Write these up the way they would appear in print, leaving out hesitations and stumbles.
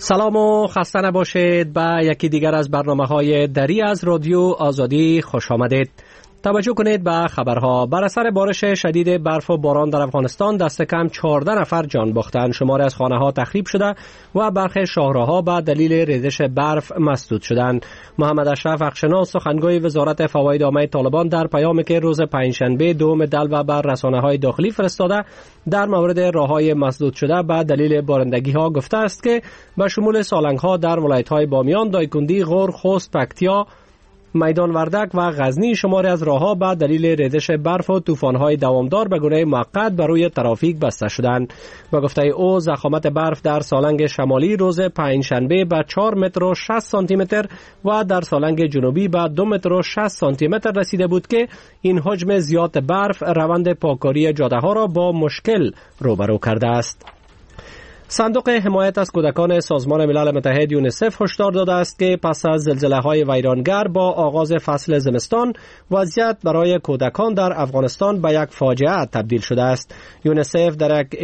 سلام و خسته نباشید. به یکی دیگر از برنامه‌های دری از رادیو آزادی خوش آمدید. توجه کنید به خبرها. بر اثر بارش شدید برف و باران در افغانستان دست کم 14 نفر جان باختند. شماری از خانه‌ها تخریب شده و برخی شاهراه‌ها به دلیل ریزش برف مسدود شدند. محمد اشرف اخشناس سخنگوی وزارت فواید عامه طالبان در پیامی که روز پنجشنبه دوم دلو بر رسانه‌های داخلی فرستاده در مورد راه‌های مسدود شده به دلیل بارندگی‌ها گفته است که به شمول سالنگ‌ها در ولایت‌های بامیان، دایکندی، غور، خوست، پکتیا، میدان وردک و غزنی شماری از راه‌ها به دلیل ریزش برف و طوفان‌های دوامدار به گونه موقت بر روی ترافیک بسته شدند. به گفته او ضخامت برف در سالنگ شمالی روز پنجشنبه به 4 متر و 60 سانتی متر و در سالنگ جنوبی به 2 متر و 60 سانتی متر رسیده بود که این حجم زیاد برف روند پاککاری جاده‌ها را با مشکل روبرو کرده است. صندوق حمایت از کودکان سازمان ملل متحد یونیسف هشدار داده است که پس از زلزله‌های ویرانگر با آغاز فصل زمستان وضعیت برای کودکان در افغانستان به یک فاجعه تبدیل شده است. یونیسف در یک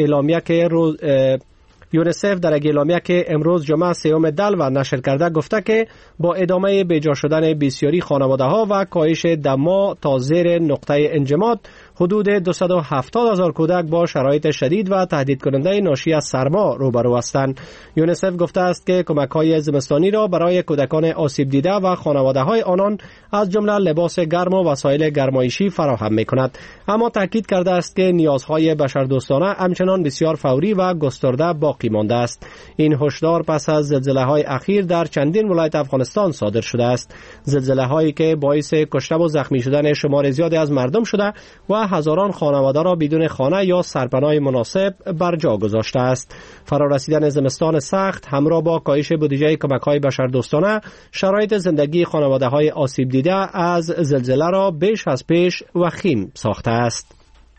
اعلامیه که امروز جمعه سیوم دلو نشر کرده گفته که با ادامه بیجا شدن بسیاری خانواده‌ها و کاهش دما تا زیر نقطه انجماد، حدود 270,000 کودک با شرایط شدید و تهدید کننده ناشی از سرما روبرو هستند. یونیسف گفته است که کمک‌های زمستانی را برای کودکان آسیب دیده و خانواده‌های آنان از جمله لباس گرم و وسایل گرمایشی فراهم می‌کند، اما تاکید کرده است که نیازهای بشردوستانه همچنان بسیار فوری و گسترده باقی مانده است. این هشدار پس از زلزله‌های اخیر در چندین ولایت افغانستان صادر شده است. زلزله‌هایی که باعث کشته و زخمی شدن شمار زیادی از مردم شده و هزاران خانواده را بدون خانه یا سرپناه مناسب بر جا گذاشته است. فرارسیدن زمستان سخت همراه با کاهش بودجه کمک‌های بشردوستانه شرایط زندگی خانواده‌های آسیب دیده از زلزله را بیش از پیش وخیم ساخته است.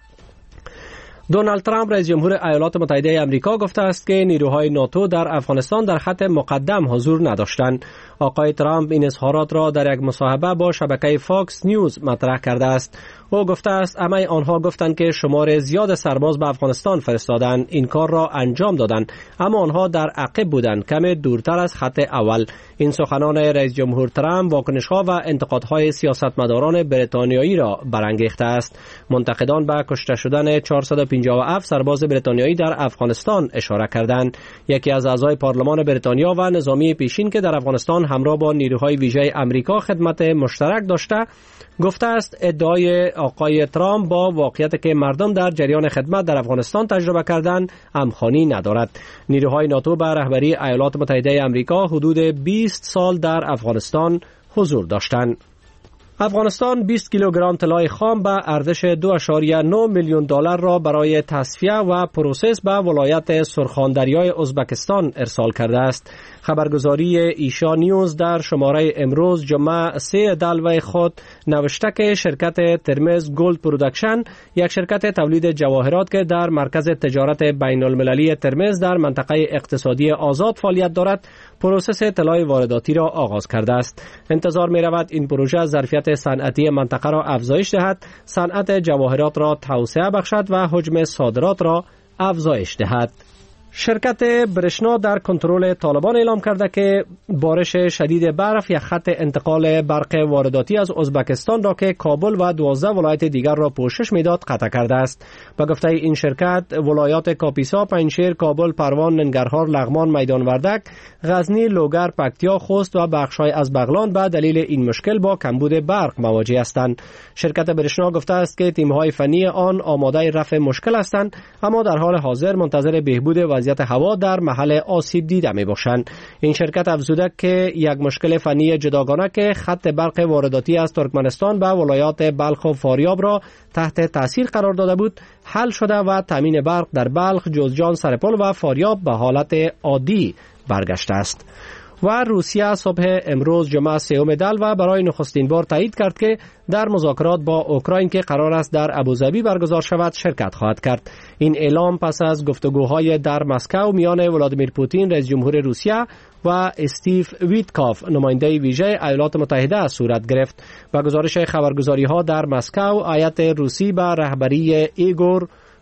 دونالد ترامپ رئیس جمهور ایالات متحده آمریکا گفته است که نیروهای ناتو در افغانستان در خط مقدم حضور نداشتند. آقای ترامپ این اظهارات را در یک مصاحبه با شبکه فاکس نیوز مطرح کرده است. او گفته است همه آنها گفتند که شمار زیاد سرباز به افغانستان فرستادند، این کار را انجام دادند، اما آنها در عقب بودند، کمی دورتر از خط اول. این سخنان رئیس جمهور ترامپ واکنش‌ها و انتقادهای سیاستمداران بریتانیایی را برانگیخته است. منتقدان به کشته شدن 457 سرباز بریتانیایی در افغانستان اشاره کردند. یکی از اعضای پارلمان بریتانیا و نظامی پیشین که در افغانستان همراه با نیروهای ویژه آمریکا خدمت مشترک داشته گفته است ادعای آقای ترامپ با واقعیت که مردم در جریان خدمت در افغانستان تجربه کردند همخوانی ندارد. نیروهای ناتو به رهبری ایالات متحده آمریکا حدود 20 سال در افغانستان حضور داشتند. افغانستان 20 کیلوگرم طلای خام به ارزش 2.9 میلیون دلار را برای تصفیه و پروسس به ولایت سرخاندریای ازبکستان ارسال کرده است. خبرگزاری ایشا نیوز در شماره امروز جمعه 3 دلو خود نوشته که شرکت ترمز گولد پروداکشن، یک شرکت تولید جواهرات که در مرکز تجارت بین المللی ترمز در منطقه اقتصادی آزاد فعالیت دارد، پروسس طلای وارداتی را آغاز کرده است. انتظار می رود این پروژه ظرفیت صنعتی منطقه را افزایش دهد، صنعت جواهرات را توسعه بخشد و حجم صادرات را افزایش دهد. شرکت برشنا در کنترل طالبان اعلام کرده که بارش شدید برف یک خط انتقال برق وارداتی از ازبکستان را که کابل و 12 ولایت دیگر را پوشش میداد قطع کرده است. به گفته این شرکت ولایات کاپیسا، پنجشیر، کابل، پروان، ننگرهار، لغمان، میدان وردک، غزنی، لوگر، پکتیا، خوست و بخش‌های از بغلان به دلیل این مشکل با کمبود برق مواجه هستند. شرکت برشنا گفته است که تیم‌های فنی آن آماده رفع مشکل هستند، اما در حال حاضر منتظر بهبود وضعیت هوا در محل آسیب دیده می باشند. این شرکت افزوده که یک مشکل فنی جداگانه که خط برق وارداتی از ترکمنستان به ولایات بلخ و فاریاب را تحت تاثیر قرار داده بود حل شده و تامین برق در بلخ، جوزجان، سرپل و فاریاب به حالت عادی برگشته است. و روسیه صبح امروز جمعه سیوم دلو برای نخستین بار تایید کرد که در مذاکرات با اوکراین که قرار است در ابوظبی برگزار شود شرکت خواهد کرد. این اعلام پس از گفتگوهای در مسکو میان ولادیمیر پوتین رئیس جمهور روسیه و استیو ویتکاف نماینده ویژه ایالات متحده صورت گرفت. با گزارش خبرگزاری‌ها در مسکو هیئت روسی به رهبری ایگور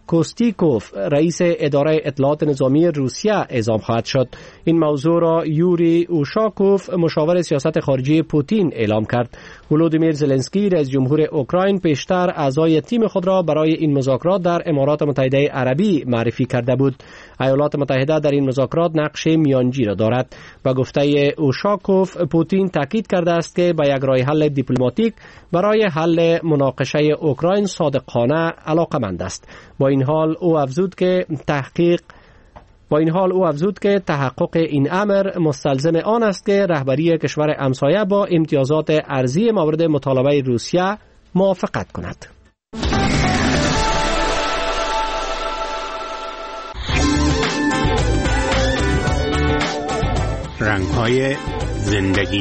کوستیکوف رئیس اداره اطلاعات نظامی روسیه اعزام خواهد شد. این موضوع را یوری اوشاکوف مشاور سیاست خارجی پوتین اعلام کرد. ولودیمیر زلنسکی رئیس جمهور اوکراین پیشتر اعضای تیم خود را برای این مذاکرات در امارات متحده عربی معرفی کرده بود. ایالات متحده در این مذاکرات نقش میانجی را دارد. با گفته اوشاکوف پوتین تاکید کرده است که به یک راه حل دیپلماتیک برای حل مناقشه اوکراین صادقانه علاقمند است. با این حال او افزود که تحقق این امر مستلزم آن است که رهبری کشور همسایه با امتیازات ارضی مورد مطالبه روسیه موافقت کند. رنگ‌های زندگی.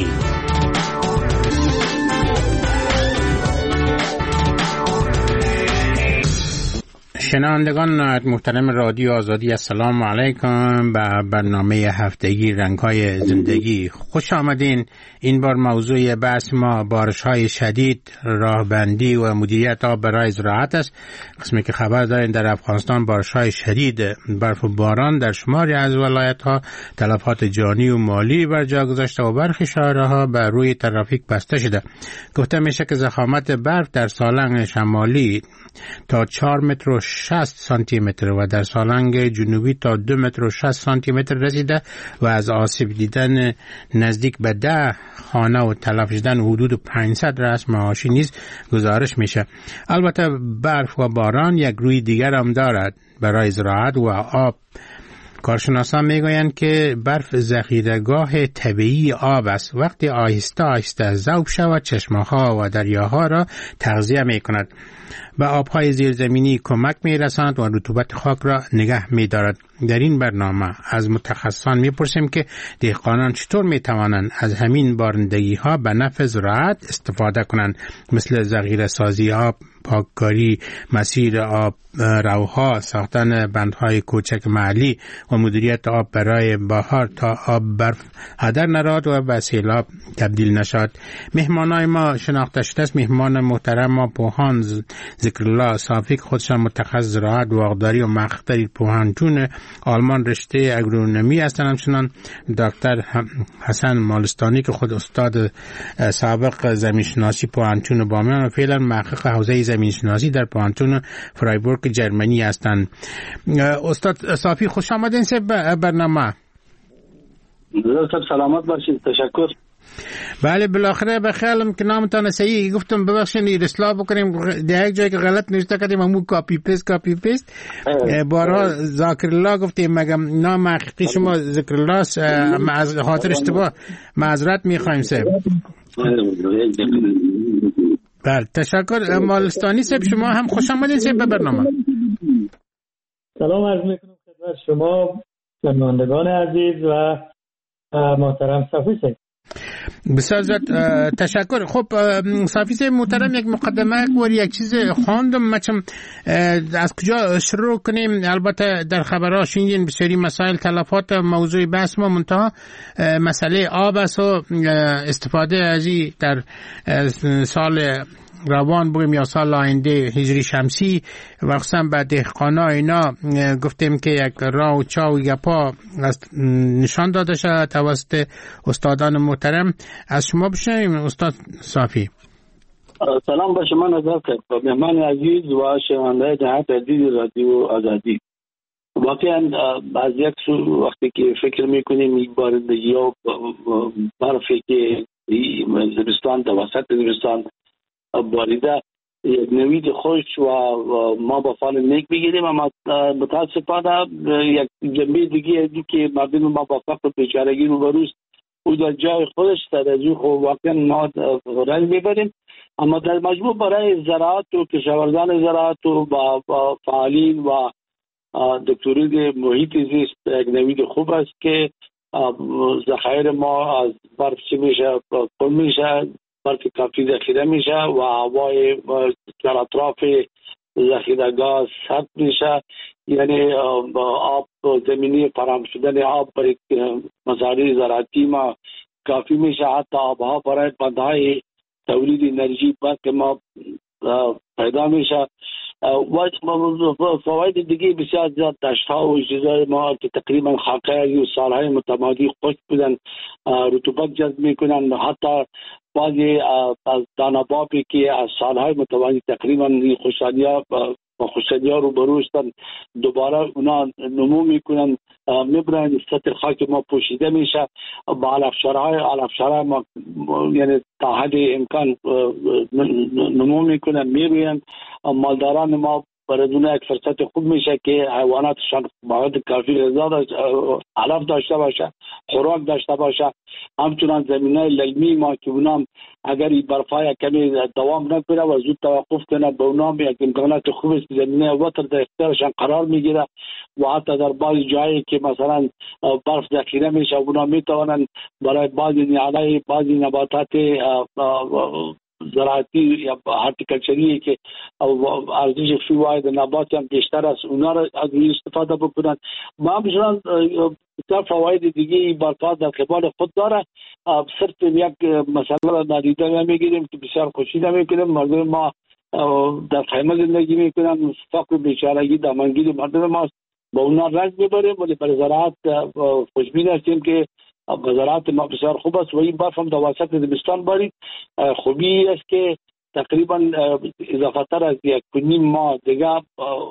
شنوندگان محترم رادیو آزادی، السلام علیکم. به برنامه هفتگی رنگ‌های زندگی خوش آمدین. این بار موضوع بحث ما بارش‌های شدید، راهبندی و مدیریت آب برای زراعت است. قسمی که خبر دارین در افغانستان بارش‌های شدید، برف و باران در شماری از ولایت‌ها تلفات جانی و مالی بر جا گذاشته و برخی شهرها بر روی ترافیک بسته شده. گفته میشه که ضخامت برف در سالنگ شمالی تا 4 متر و 60 سانتی متر و در سالنگ جنوبی تا 2 متر و 60 سانتی متر رسیده و از آسیب دیدن نزدیک به 10 خانه و تلف شدن حدود 500 رأس معاشی نیز گزارش میشه. البته برف و باران یک روی دیگر هم دارد برای زراعت و آب. کارشناسان میگویند که برف ذخیره‌گاه طبیعی آب است. وقتی آهسته آهسته ذوب شود چشمه‌ها و دریاها را تغذیه میکند، به آبهای زیرزمینی کمک میرساند و رطوبت خاک را نگه میدارد. در این برنامه از متخصصان میپرسیم که دهقانان چطور میتوانند از همین بارندگی ها به نفع زراعت استفاده کنند، مثل ذخیره سازی آب، پاککاری مسیر آب روها، ساختن بندهای کوچک محلی و مدیریت آب برای بهار تا آب برف هدر نرود و به سیلاب تبدیل نشد. مهمانای ما شناخته شده است. مهمان محترم ما پوهان ذکرالله صافی، خودشان متخصص زراعت و باغداری و مقطع پوهنتون آلمان رشته اگرونومی هستند. همچنان دکتر حسن مالستانی که خود استاد سابق زمینشناسی پوهنتون بامیان و فعلا محقق حوزه زمینشناسی در پوهنتون فرایبورگ جرمنی هستند. استاد صافی خوش آمدین به برنامه. درود، سلامت باشید. تشکر. بله، بالاخره به خیالم که نامتان صحیح گفتم، ببخشید اصلاح بکنیم در یک جایی که غلط نوشته کردیم، همون کاپی پیست بارها ذاکرالله گفتیم، مگم نام حقیقی شما ذکرالله است. از خاطر اشتباه معذرت میخوایم صاحب. بله تشکر. مالستانی صاحب شما هم خوش آمدین صاحب به برنامه. سلام عرض میکنم خدمت شما شنوندگان عزیز و محترم صافی صاحب. بسیار زیاد تشکر. خب صافی صاحب محترم، یک مقدمه و یک چیز خواندم، مچم از کجا شروع کنیم؟ البته در خبرها شنیدین بسیاری مسائل تلفات موضوع بحث ما، منتها مسئله آب است و استفاده از این در سال روان بگیم یا سال آینده هجری شمسی و خصوصا به دهقانا اینا گفتیم که یک راه و چا و گپا نشان داده شد توسط استادان محترم. از شما بشنویم استاد صافی. سلام به شما نظر کرد مهمان عزیز و شنونده جهت عزیز رادیو آزادی. واقعا از یک سو وقتی که فکر میکنیم این بارندگی و برفی که زمستان در وسط زمستان باریده یک نوید خوش و ما با فال نیک بگیریم، اما متاسفانه یک جنبه دیگه ازی که مردم ما با فقر و بیچارگی روبروست او در جای خودش در ازی خب واقعا ما رنج میبریم. اما در مجموع برای زراعت و کشاورزان زراعت و با فعالین و دکتری محیط زیست یک نوید خوب است که ذخایر ما از برف چی میشه کم میشه، برف کافی ذخیره میشه و هوای در اطراف ذخیره‌گاه سرد میشه، یعنی آب زمینی فراهم شدن آب برای مزارع زراعتی ما کافی میشه. حتی آبها برای بندهای تولید انرژی برق ما پیدا میشه و فواید دیگه بسیار زیاد دشت‌ها و چیزای ما که تقریبا خاکه و سالهای متمادی خشک بودن رطوبت جذب میکنن، حتی بعضی از دانه‌بابی که از سالهای متمادی تقریبا خوشحالی‌ها رو بروشتن دوباره اونا نمو میکنن، میبرن سطح خاک ما پوشیده میشه، با علفشارهای ما یعنی تا حد امکان نمو میکنن، میروین. مالداران ما برای یک فرصت خوب میشه که حیواناتشان مواد کافی غذا علف داشته باشه، خوراک داشته باشه. همچنان زمینای للمی ما که اونام اگر این برفای کمی دوام نکنه و زود توقف کنه، به اونام یک امکانات خوب است، زمینه وتر در اختیارشان قرار میگیره و حتی در بعضی جایی که مثلا برف ذخیره میشه اونا میتونن برای بعضی نباتات زراعتی یا هارتیکلچری که ارزش فیواید نبات هم بیشتر است، اونا را از استفاده بکنن. ما همچنان بسیار فواید دیگه برکات در قبال خود داره. صرف یک مسئله را نادیده نمیگیریم که بسیار خوشی نمیکنیم. مردم ما در خیمه زندگی میکنن، فقر بیچارگی دامنگیر مردم ما با اونا رنج میبریم، ولی برای زراعت خوشبین هستیم که زراعت ما بسیار خوب است و این برف هم در وسط زمستان بارید. خوبی است که تقریبا اضافه تر از 1.5 ماه دیگه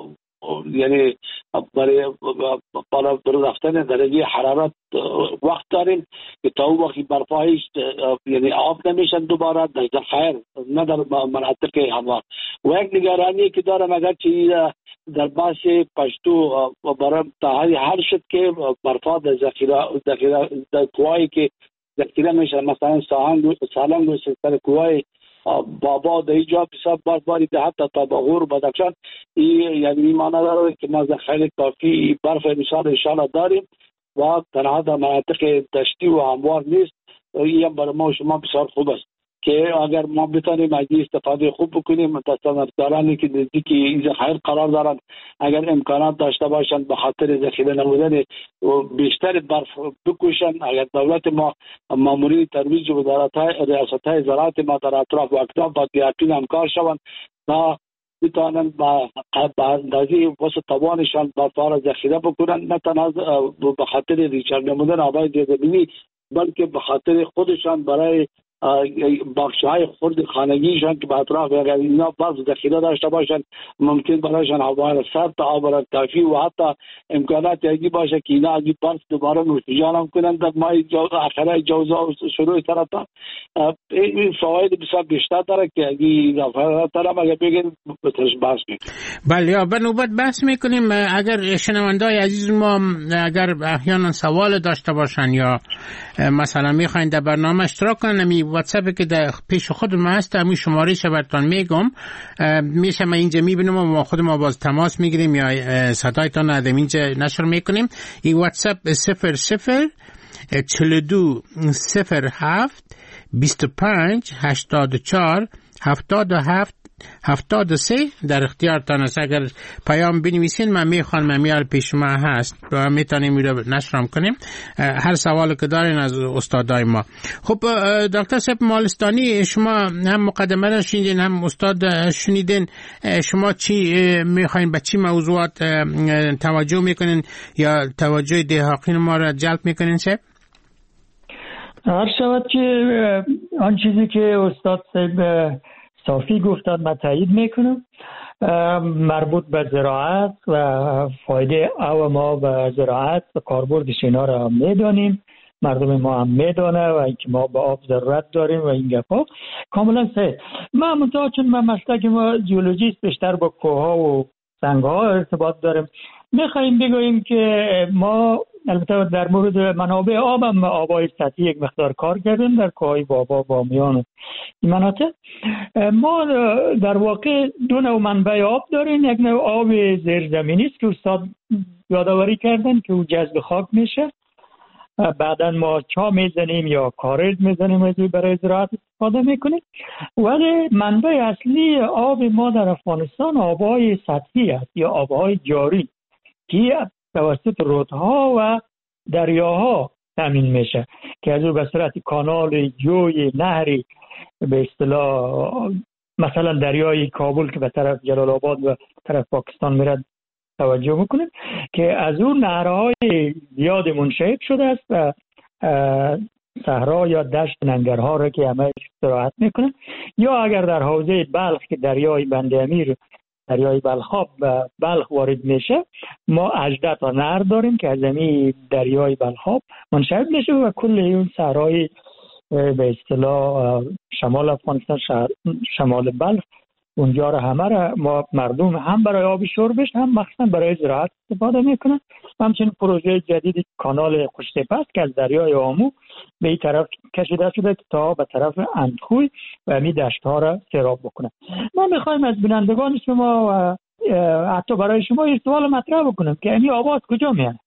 یعنی برای بالا رفتن درجه حرارت وقت داریم که تا اون وقت برفا هیچ یعنی آب نمیشن دوباره در ذخایر نه در مناطق هوا. و یک نگرانی که دارم اگر چه در باس پشتو برای تا حد شد که برفا در ذخیره در کوهایی که ذخیره میشه، مثلا سالنگ و سر کوهای بابا در اینجا بسیار برفباری ده حتی تا باغور بدخشان یعنی معنی داره که ما ذخایر کافی برف امسال انشاءالله داریم و تنها در مناطق دشتی و هموار نیست. این برای ما و شما بسیار خوب است که اگر ما بتانیم از این استفاده خوب بکنیم. تصدیقدارانی که نزدیک این ذخایر قرار دارند اگر امکانات داشته باشند به خاطر ذخیره نمودن بیشتر برف بکشن، اگر دولت ما مامورین ترویج و ریاست‌های زراعت ما در اطراف و اکتاف با دیارتین همکار شوند تا بتانند با اندازه وسط توانشان برف را ذخیره بکنند، نه تنها به خاطر ریچار نمودن آبای زیرزمینی بلکه به خاطر خودشان برای باغچه‌های خرد خانگیشان که به اطراف اگر اینا برف ذخیره داشته باشند ممکن برایشان هوا سرد تا آب کافی و حتی امکانات یکی باشه که اینا از برف دوباره نوشیجان هم کنند در ماه آخرای جوزا و شروع سرطان. این فواید بسیار بیشتر داره که اگه اضافه اگر بگیم بهترش بحث میکنیم. بله به نوبت بحث میکنیم. اگر شنوندای عزیز ما اگر احیانا سوال داشته باشن یا مثلا میخواین در برنامه اشتراک کنن، واتساپی که در پیش خود ما هست همین شمارهش براتون میگم، میشه ما اینجا میبینیم و ما خود ما باز تماس میگیریم یا صدایتان از اینجا نشر میکنیم. این واتساپ 00 42 07 25 84 77 73 در اختیارتان است. اگر پیام بنویسین من میخوام میال پیش ما هست و میتونیم میره نشرم کنیم هر سوالی که دارین از استادای ما. خب دکتر صاحب مالستانی، شما هم مقدمه را شنیدین هم استاد شنیدین، شما چی میخواین به چی موضوعات توجه میکنین یا توجه دهاقین ما را جلب میکنین صاحب؟ هر شود که آن چیزی که استاد صاحب صافی گفتن من تایید میکنم، مربوط به زراعت و فایده او ما به زراعت و کاربردش اینا را هم میدانیم، مردم ما هم میدانه و اینکه ما به آب ضرورت داریم و این گپا کاملا صحیح. ما منتها چون ما مسلک ما جیولوژیست بیشتر با کوها و سنگ ها ارتباط داریم، میخواییم بگوییم که ما البته در مورد منابع آب هم آبای سطحی یک مقدار کار کردیم در کوههای بابا بامیان و این مناطق. ما در واقع دو نوع منبع آب داریم، یک نوع آب زیرزمینی است که استاد یادآوری کردن که او جذب خاک میشه، بعدا ما چا میزنیم یا کارز میزنیم از برای زراعت استفاده میکنیم. ولی منبع اصلی آب ما در افغانستان آبهای سطحی است یا آبهای جاری که توسط رودها و دریاها تامین میشه که از او به صورت کانال، جوی، نهری به اصطلاح مثلا دریای کابل که به طرف جلال آباد و طرف پاکستان میره توجه میکنیم که از اون نهرهای زیاد منشعب شده است و صحرا یا دشت ننگرها را که همه استراحت میکنن، یا اگر در حوزه بلخ که دریای بند امیر، دریای بلخاب و بلخ وارد میشه، ما 18 تا نهر داریم که از همین دریای بلخاب منشعب میشه و کل اون صحرای به اصطلاح شمال افغانستان، شمال بلخ، اونجا را همه را ما مردم هم برای آب شربش هم مخصوصا برای زراعت استفاده میکنن. همچنین پروژه جدید کانال خوشتپه است که از دریای آمو به این طرف کشیده شده تا به طرف اندخوی و همین دشت ها را سیراب بکنه. ما میخوایم از بینندگان شما و حتی برای شما این سوال مطرح بکنم که همین آبا از کجا میاد؟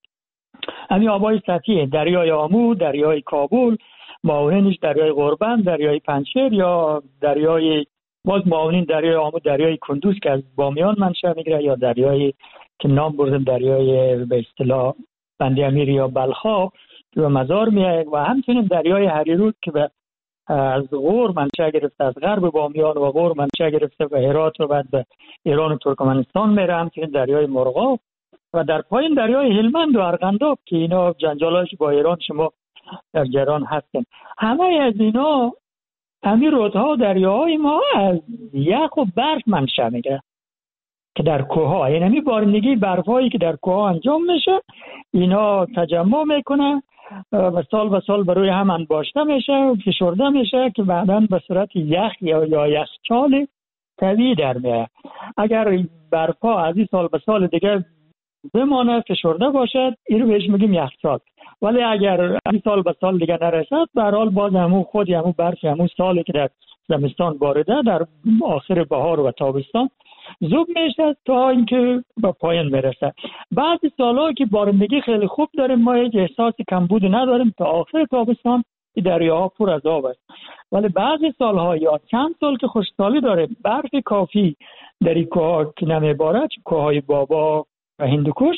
همین آبای سطحی دریای آمو، دریای کابل، معاونینش دریای قربن، دریای پنجشیر یا دریای باز معاونین دریای آمو، دریای کندوز که از بامیان منشأ میگیره، یا دریای که نام بردیم دریای به اصطلاح بند امیر یا بلخاب که به مزار میاد، و همچنین دریای هریرود که از غور منشأ گرفته، از غرب بامیان و غور منشأ گرفته به هرات و بعد به ایران و ترکمنستان میره. همچنین دریای مرغاب و در پایین دریای هلمند و ارغنداب که اینا جنجالاش با ایران شما در جریان هستن. همه از اینا همین رودها و دریاهای ما از یخ و برف منشأ میگیره که در کوه‌ها، یعنی همین بارندگی برفایی که در کوه‌ها انجام میشه اینا تجمع میکنه و سال به سال بروی هم انباشته میشه و فشرده میشه که بعداً به صورت یخ یا یخچال طبیعی در میاد. اگر برفا از این سال به سال دیگه بمانه فشرده باشد این رو بهش میگیم یخچال، ولی اگر این سال به سال دیگه نرسد به هر حال باز همون خود همون برف همون سالی که در زمستان بارده در آخر بهار و تابستان ذوب میشه تا اینکه به پایان میرسه. بعضی سالها که بارندگی خیلی خوب داریم ما هیچ احساس کمبود نداریم تا آخر تابستان دریاها پر از آب است، ولی بعضی سالها یا چند سال که خشکسالی داره برف کافی در این کوه‌ها که نمیباره، کوههای بابا و هندوکش،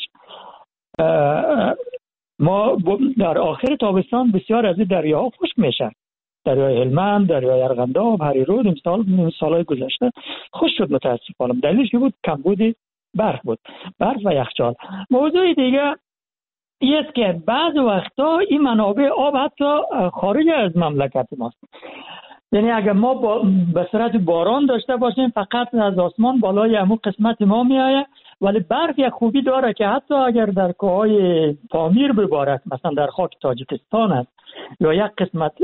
ما در آخر تابستان بسیار از این دریاها خشک میشن. دریای هلمند، دریای ارغنداب، هریرود این سالهای گذشته خشک شد متاسفانه. دلیلش بود کمبود برف بود، برف و یخچال. موضوع دیگه است که بعض وقتا این منابع آب حتی خارج از مملکت ماست. یعنی اگر ما به صورت باران داشته باشیم فقط از آسمان بالای همون قسمت ما میآید، ولی برف یک خوبی داره که حتی اگر در کوههای پامیر ببارد، مثلا در خاک تاجیکستان است یا یک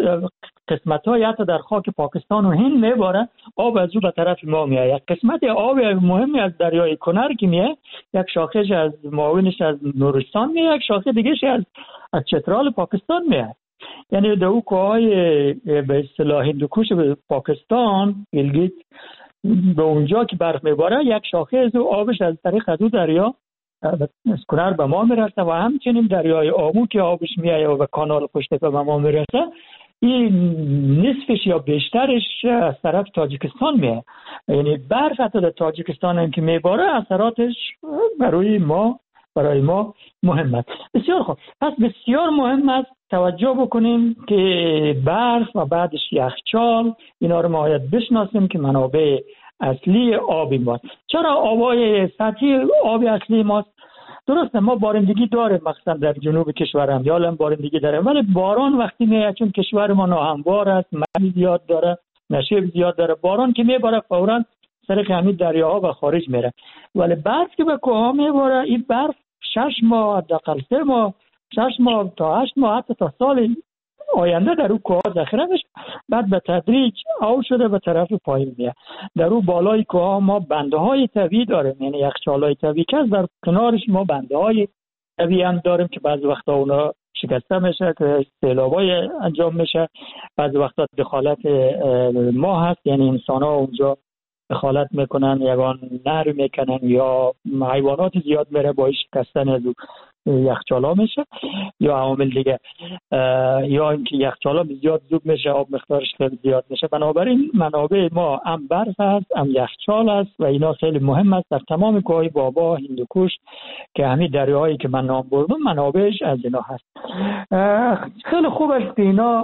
قسمت‌های حتی در خاک پاکستان و هند میباره، آب از او به طرف ما میاد. یک قسمت آب مهمی از دریای کنر که میاد، یک شاخهش از معاونش از نورستان میاد، یک شاخه دیگهش از چترال پاکستان میاد. یعنی در او کوههای به اصطلاح هندوکش به پاکستان گیلگیت به اونجا که برف میباره یک شاخه از آبش از طریق از دریا از کنار به ما میرسه و همچنین دریای آمو که آبش میایه و به کانال خوشتپه به ما میرسه، این نصفش یا بیشترش از طرف تاجیکستان میایه. یعنی برف حتی در تاجیکستان هم که میباره اثراتش برای ما مهم است. بسیار خوب، پس بسیار مهم است توجه بکنیم که برف و بعدش یخچال اینا رو ما باید بشناسیم که منابع اصلی آبی ماست. چرا آبای سطحی آب اصلی ماست؟ درسته ما بارندگی داریم، مثلا در جنوب کشورم یا بارندگی داریم، ولی باران وقتی میاد چون کشور ما ناهموار است، مد زیاد داره، نشیب زیاد داره، باران که میباره فوراً سر همین دریاها به خارج میره. ولی برف که به کوه‌ها میباره این برف 6 ماه حداقل 3 ماه 6 ماه تا 8 ماه حتی تا سال آینده در اون کوه ذخیره میشه، بعد به تدریج آب شده به طرف پایین میاد. در اون بالای کوه ما بنده های طبیعی داریم، یعنی یخچالای طبیعی که در کنارش ما بنده های طبیعی هم داریم که بعضی وقتا اونا شکسته میشه که سیلابای انجام میشه، بعضی وقتا دخالت ما هست، یعنی انسان ها اونجا دخالت میکنن، یگان نهر میکنن یا حیوانات زیاد میره باعث شکستن از یخچالا میشه یا عوامل دیگه، یا اینکه یخچالا زیاد ذوب میشه، آب مقدارش خیلی زیاد میشه. بنابراین منابع ما هم برف هست هم یخچال است و اینا خیلی مهم است در تمام کوههای بابا، هندوکش که همین دریاهایی که من نام بردم منابعش از اینا هست. خیلی خوب است که اینا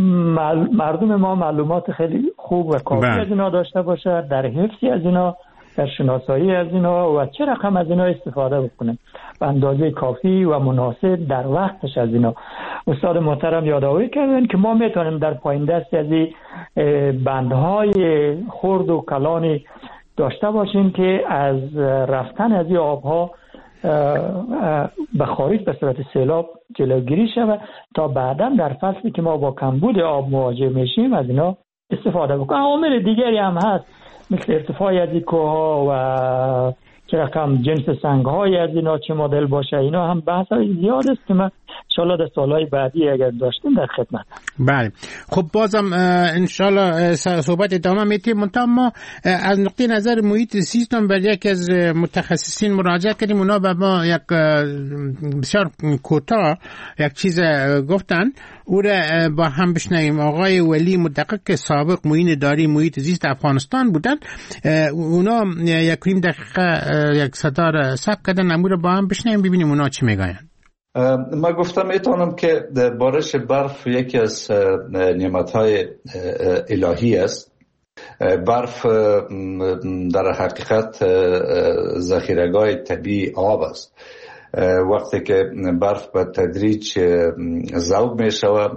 مردم ما معلومات خیلی خوب و کافی از اینا داشته باشه، در حفظی از اینا در شناسایی از اینا و چه رقم از اینا استفاده بکنیم به اندازه کافی و مناسب در وقتش از اینا. استاد محترم یادآوری کردن که ما میتونیم در پایین دست از این بندهای خرد و کلانی داشته باشیم که از رفتن از این آبها به خارج به صورت سیلاب جلوگیری شود تا بعدا در فصلی که ما با کمبود آب مواجه میشیم از اینا استفاده بکنیم. عوامل دیگری هم هست مثل ارتفاع از این کوه‌ها و چه رقم جنس سنگ‌های از اینا چه مدل باشه، اینا هم بحث‌های زیاد است که من انشالله در سالهای بعدی اگر داشتیم در خدمت. بله خب بازم انشالله صحبت ادامه میتیم. منتها ما از نقطه نظر محیط زیستم بر یک از متخصصین مراجعه کردیم، اونا به ما یک بسیار کوتاه یک چیز گفتن، او را با هم بشنویم. آقای ولی مدقق که سابق معین اداری محیط زیست افغانستان بودن، اونا یک دقیقه یک صدا را ثبت کردن، امور با هم بشنویم ببینیم اونا چی میگن. ما گفتم میتونم که بارش برف یکی از نعمتهای الهی است. برف در حقیقت ذخیره‌گاه طبیعی آب است. وقتی که برف به تدریج ذوب می شود،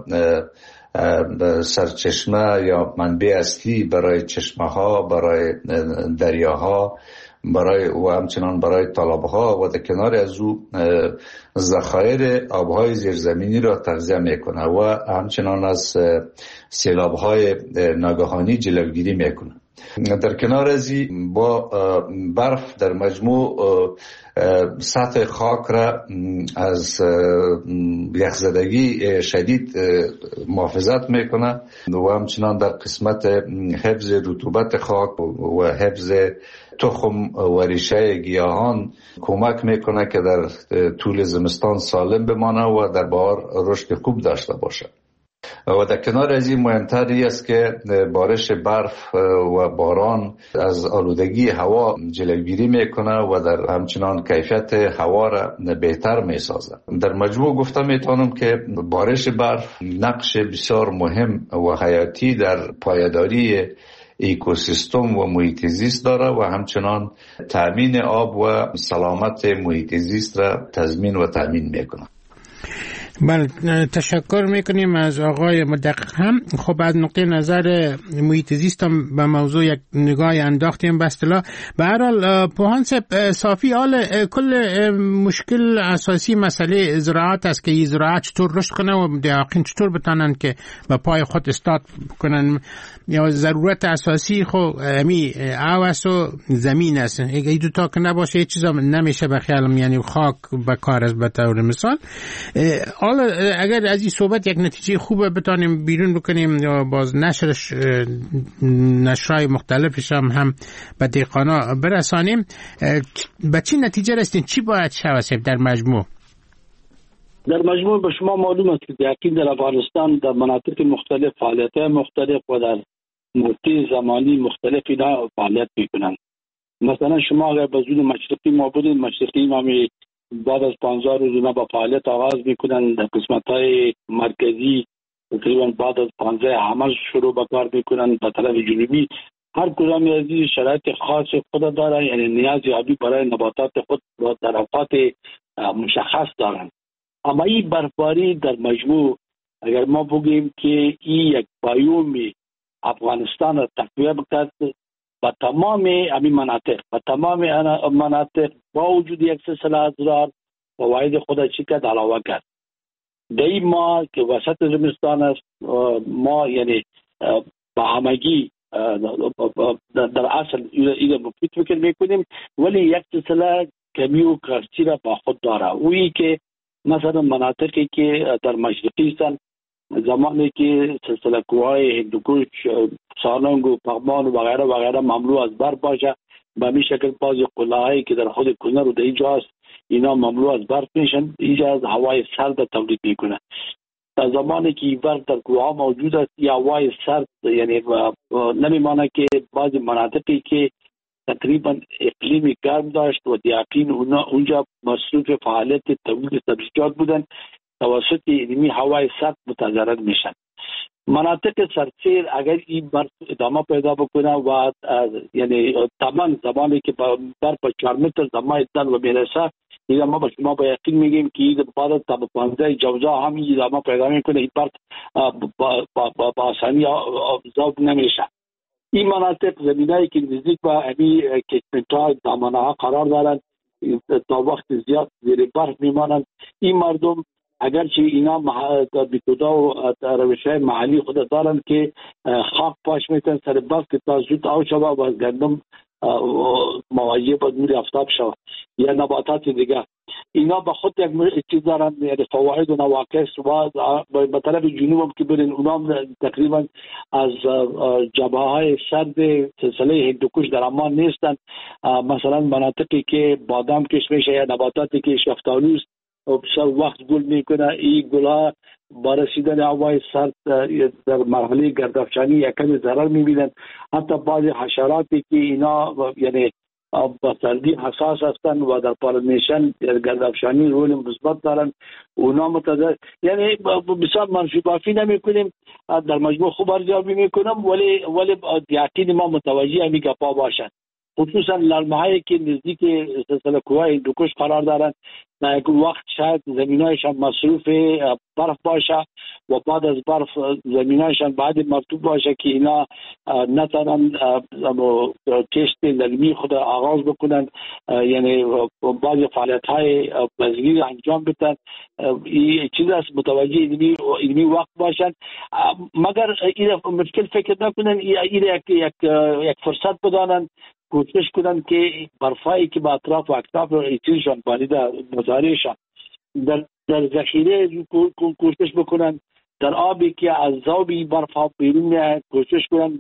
سرچشمه یا منبع اصلی برای چشمه ها، برای دریاها، برای و همچنان برای تالاب‌ها و در کنار از او ذخایر آب‌های زیرزمینی را تغذیه می‌کنه و همچنان از سیلاب‌های ناگهانی جلوگیری می‌کنه. در کنار از این با برف در مجموع سطح خاک را از یخزدگی شدید محافظت میکنه و همچنان در قسمت حفظ رطوبت خاک و حفظ تخم و ریشه گیاهان کمک میکنه که در طول زمستان سالم بمانه و در بهار رشد خوب داشته باشه. و در کنار از این مهمتری است که بارش برف و باران از آلودگی هوا جلوگیری میکنه و در همچنان کیفیت هوا را بهتر میسازه. در مجموع گفتم میتونم که بارش برف نقش بسیار مهم و حیاتی در پایداری اکوسیستم و محیط زیست داره و همچنان تامین آب و سلامت محیط زیست را تضمین و تامین میکنه. بله تشکر میکنیم از آقای مدقق هم. خب از نقطه نظر محیط زیست هم به موضوع یک نگاهی انداختیم. به اصطلاح به هر حال پوهان صافی حال کل مشکل اساسی مسئله زراعت است که این زراعت چطور رشد کنه و دهقان چطور بتانن که به پای خود استاد کنن. یا ضرورت اساسی خو امی آواس و زمین است، اگه دو تا که نباشه هیچ چیزا نمیشه به خیالم، یعنی خاک به کار است. به طور مثال حالا اگر از این صحبت یک نتیجه خوبه بتانیم بیرون بکنیم یا باز نشرهای مختلفش هم به دهقانا برسانیم، به چی نتیجه رسیدین؟ چی باید شود در مجموع؟ در مجموع به شما معلوم است که دهقان در افغانستان در مناطق مختلف فعالیت‌های مختلف و در مدت زمانی مختلف اینا فعالیت میکنن. مثلا شما اگر به زون مشرقی ما بودید، مشرقی ما بعد از 15 روز اینا با فعالیت آغاز میکنن. در قسمت‌های مرکزی تقریبا بعد از 15 همه شروع به کار میکنن. به طرف جنوبی هر کدام از این شرایط خاص خود داره، یعنی نیاز آبی برای نباتات خود در اوقات مشخص دارن. اما این برفباری در مجموع اگر ما بگیم که این یک بایوم افغانستان را تقویه بکرد با تمام همین مناطق، با تمام مناطق با وجود یک سلسله ازرار فواید خود چی کرد علاوه کرد. در این ماه که وسط زمستان است ما یعنی با همگی در اصل این مفید فکر میکنیم، ولی یک سلسله کمی و کارچی را با خود داره. اویی که مثلا مناطقی که در مشرقی هستند زمانی که سلسله کوههای هندوکش، سالنگ و پغمان و غیره و غیره مملو از برف باشه، به همین شکل بعض قلعه‌هایی که در خود کنر و در اینجا هست اینا مملو از برف میشن، اینجا از هوای سرد تولید میکنه. در زمانی که این برف در کوه‌ها موجود است یا هوای سرد یعنی نمیمانه که بعض مناطقی که تقریبا اقلیم گرم داشت و دهقان اونجا مصروف فعالیت تولید سبزیجات بودن، توسط اینمی هوای سرد متضرر میشن. مناطق سرسیر اگر این برف ادامه پیدا بکنه و یعنی طبعا زمانی که برف 4 متر دمای دل و میرسه، این ما به شما با یقین میگیم که این بعد از 15 جوزا هم این ادامه پیدا میکنه، این برف با آسانی آبزاب نمیشه. این مناطق زمینایی که نزدیک به امی کشمنت‌ها دامانه ها قرار دارند تا وقت زیاد زیر برف میمانند. این مردم اگرچه اینا بیتودا و روش‌های محلی خود دارند که خاک پاش میتن سر برف که تا زود آب شوه و گندم مواجه با نور آفتاب شوه یا نباتات دیگه. اینا به خود یک چیز دارند، یعنی فواید و نواقص و به طرف جنوب هم که برین اونا تقریبا از جبهه‌های سرد سلسله هندوکش در امان نیستند. مثلا مناطقی که بادام کش میشه یا نباتاتی که شفتالو است بسیار وقت گل میکنه، این گلها با رسیدن هوای سرد در مرحله گردافشانی یکم ضرر میبینند. حتی بعضی حشراتی که اینا یعنی با سردی حساس هستند و در پالینیشن گردافشانی رول مثبت دارند، اونا متضرر، یعنی بسیار منفی بافی نمیکنیم، در مجموع خوب ارزیابی میکنم، ولی یقین ما متوجه همی گپا باشند، خصوصا لرمه‌هایی که نزدیک سلسله کوههای هندوکش قرار دارند. یک وقت شاید زمینایشان مصروف برف باشه و بعد از برف زمینایشان بعد مرطوب باشه که اینا نتونن کشت للمی خود آغاز بکنند، یعنی بعضی فعالیت‌های بزگیری انجام بدن. این چیز است متوجه اینمی وقت باشن، مگر این مشکل فکر نکنن، این یک فرصت بدانند، کوشش کنن که برفایی که با اطراف و اکتاف ایتیشان بالیده مزارعشان در ذخیره کوشش بکنن، در آبی که از ذوبی برف ها بیرون میاد کوشش کنن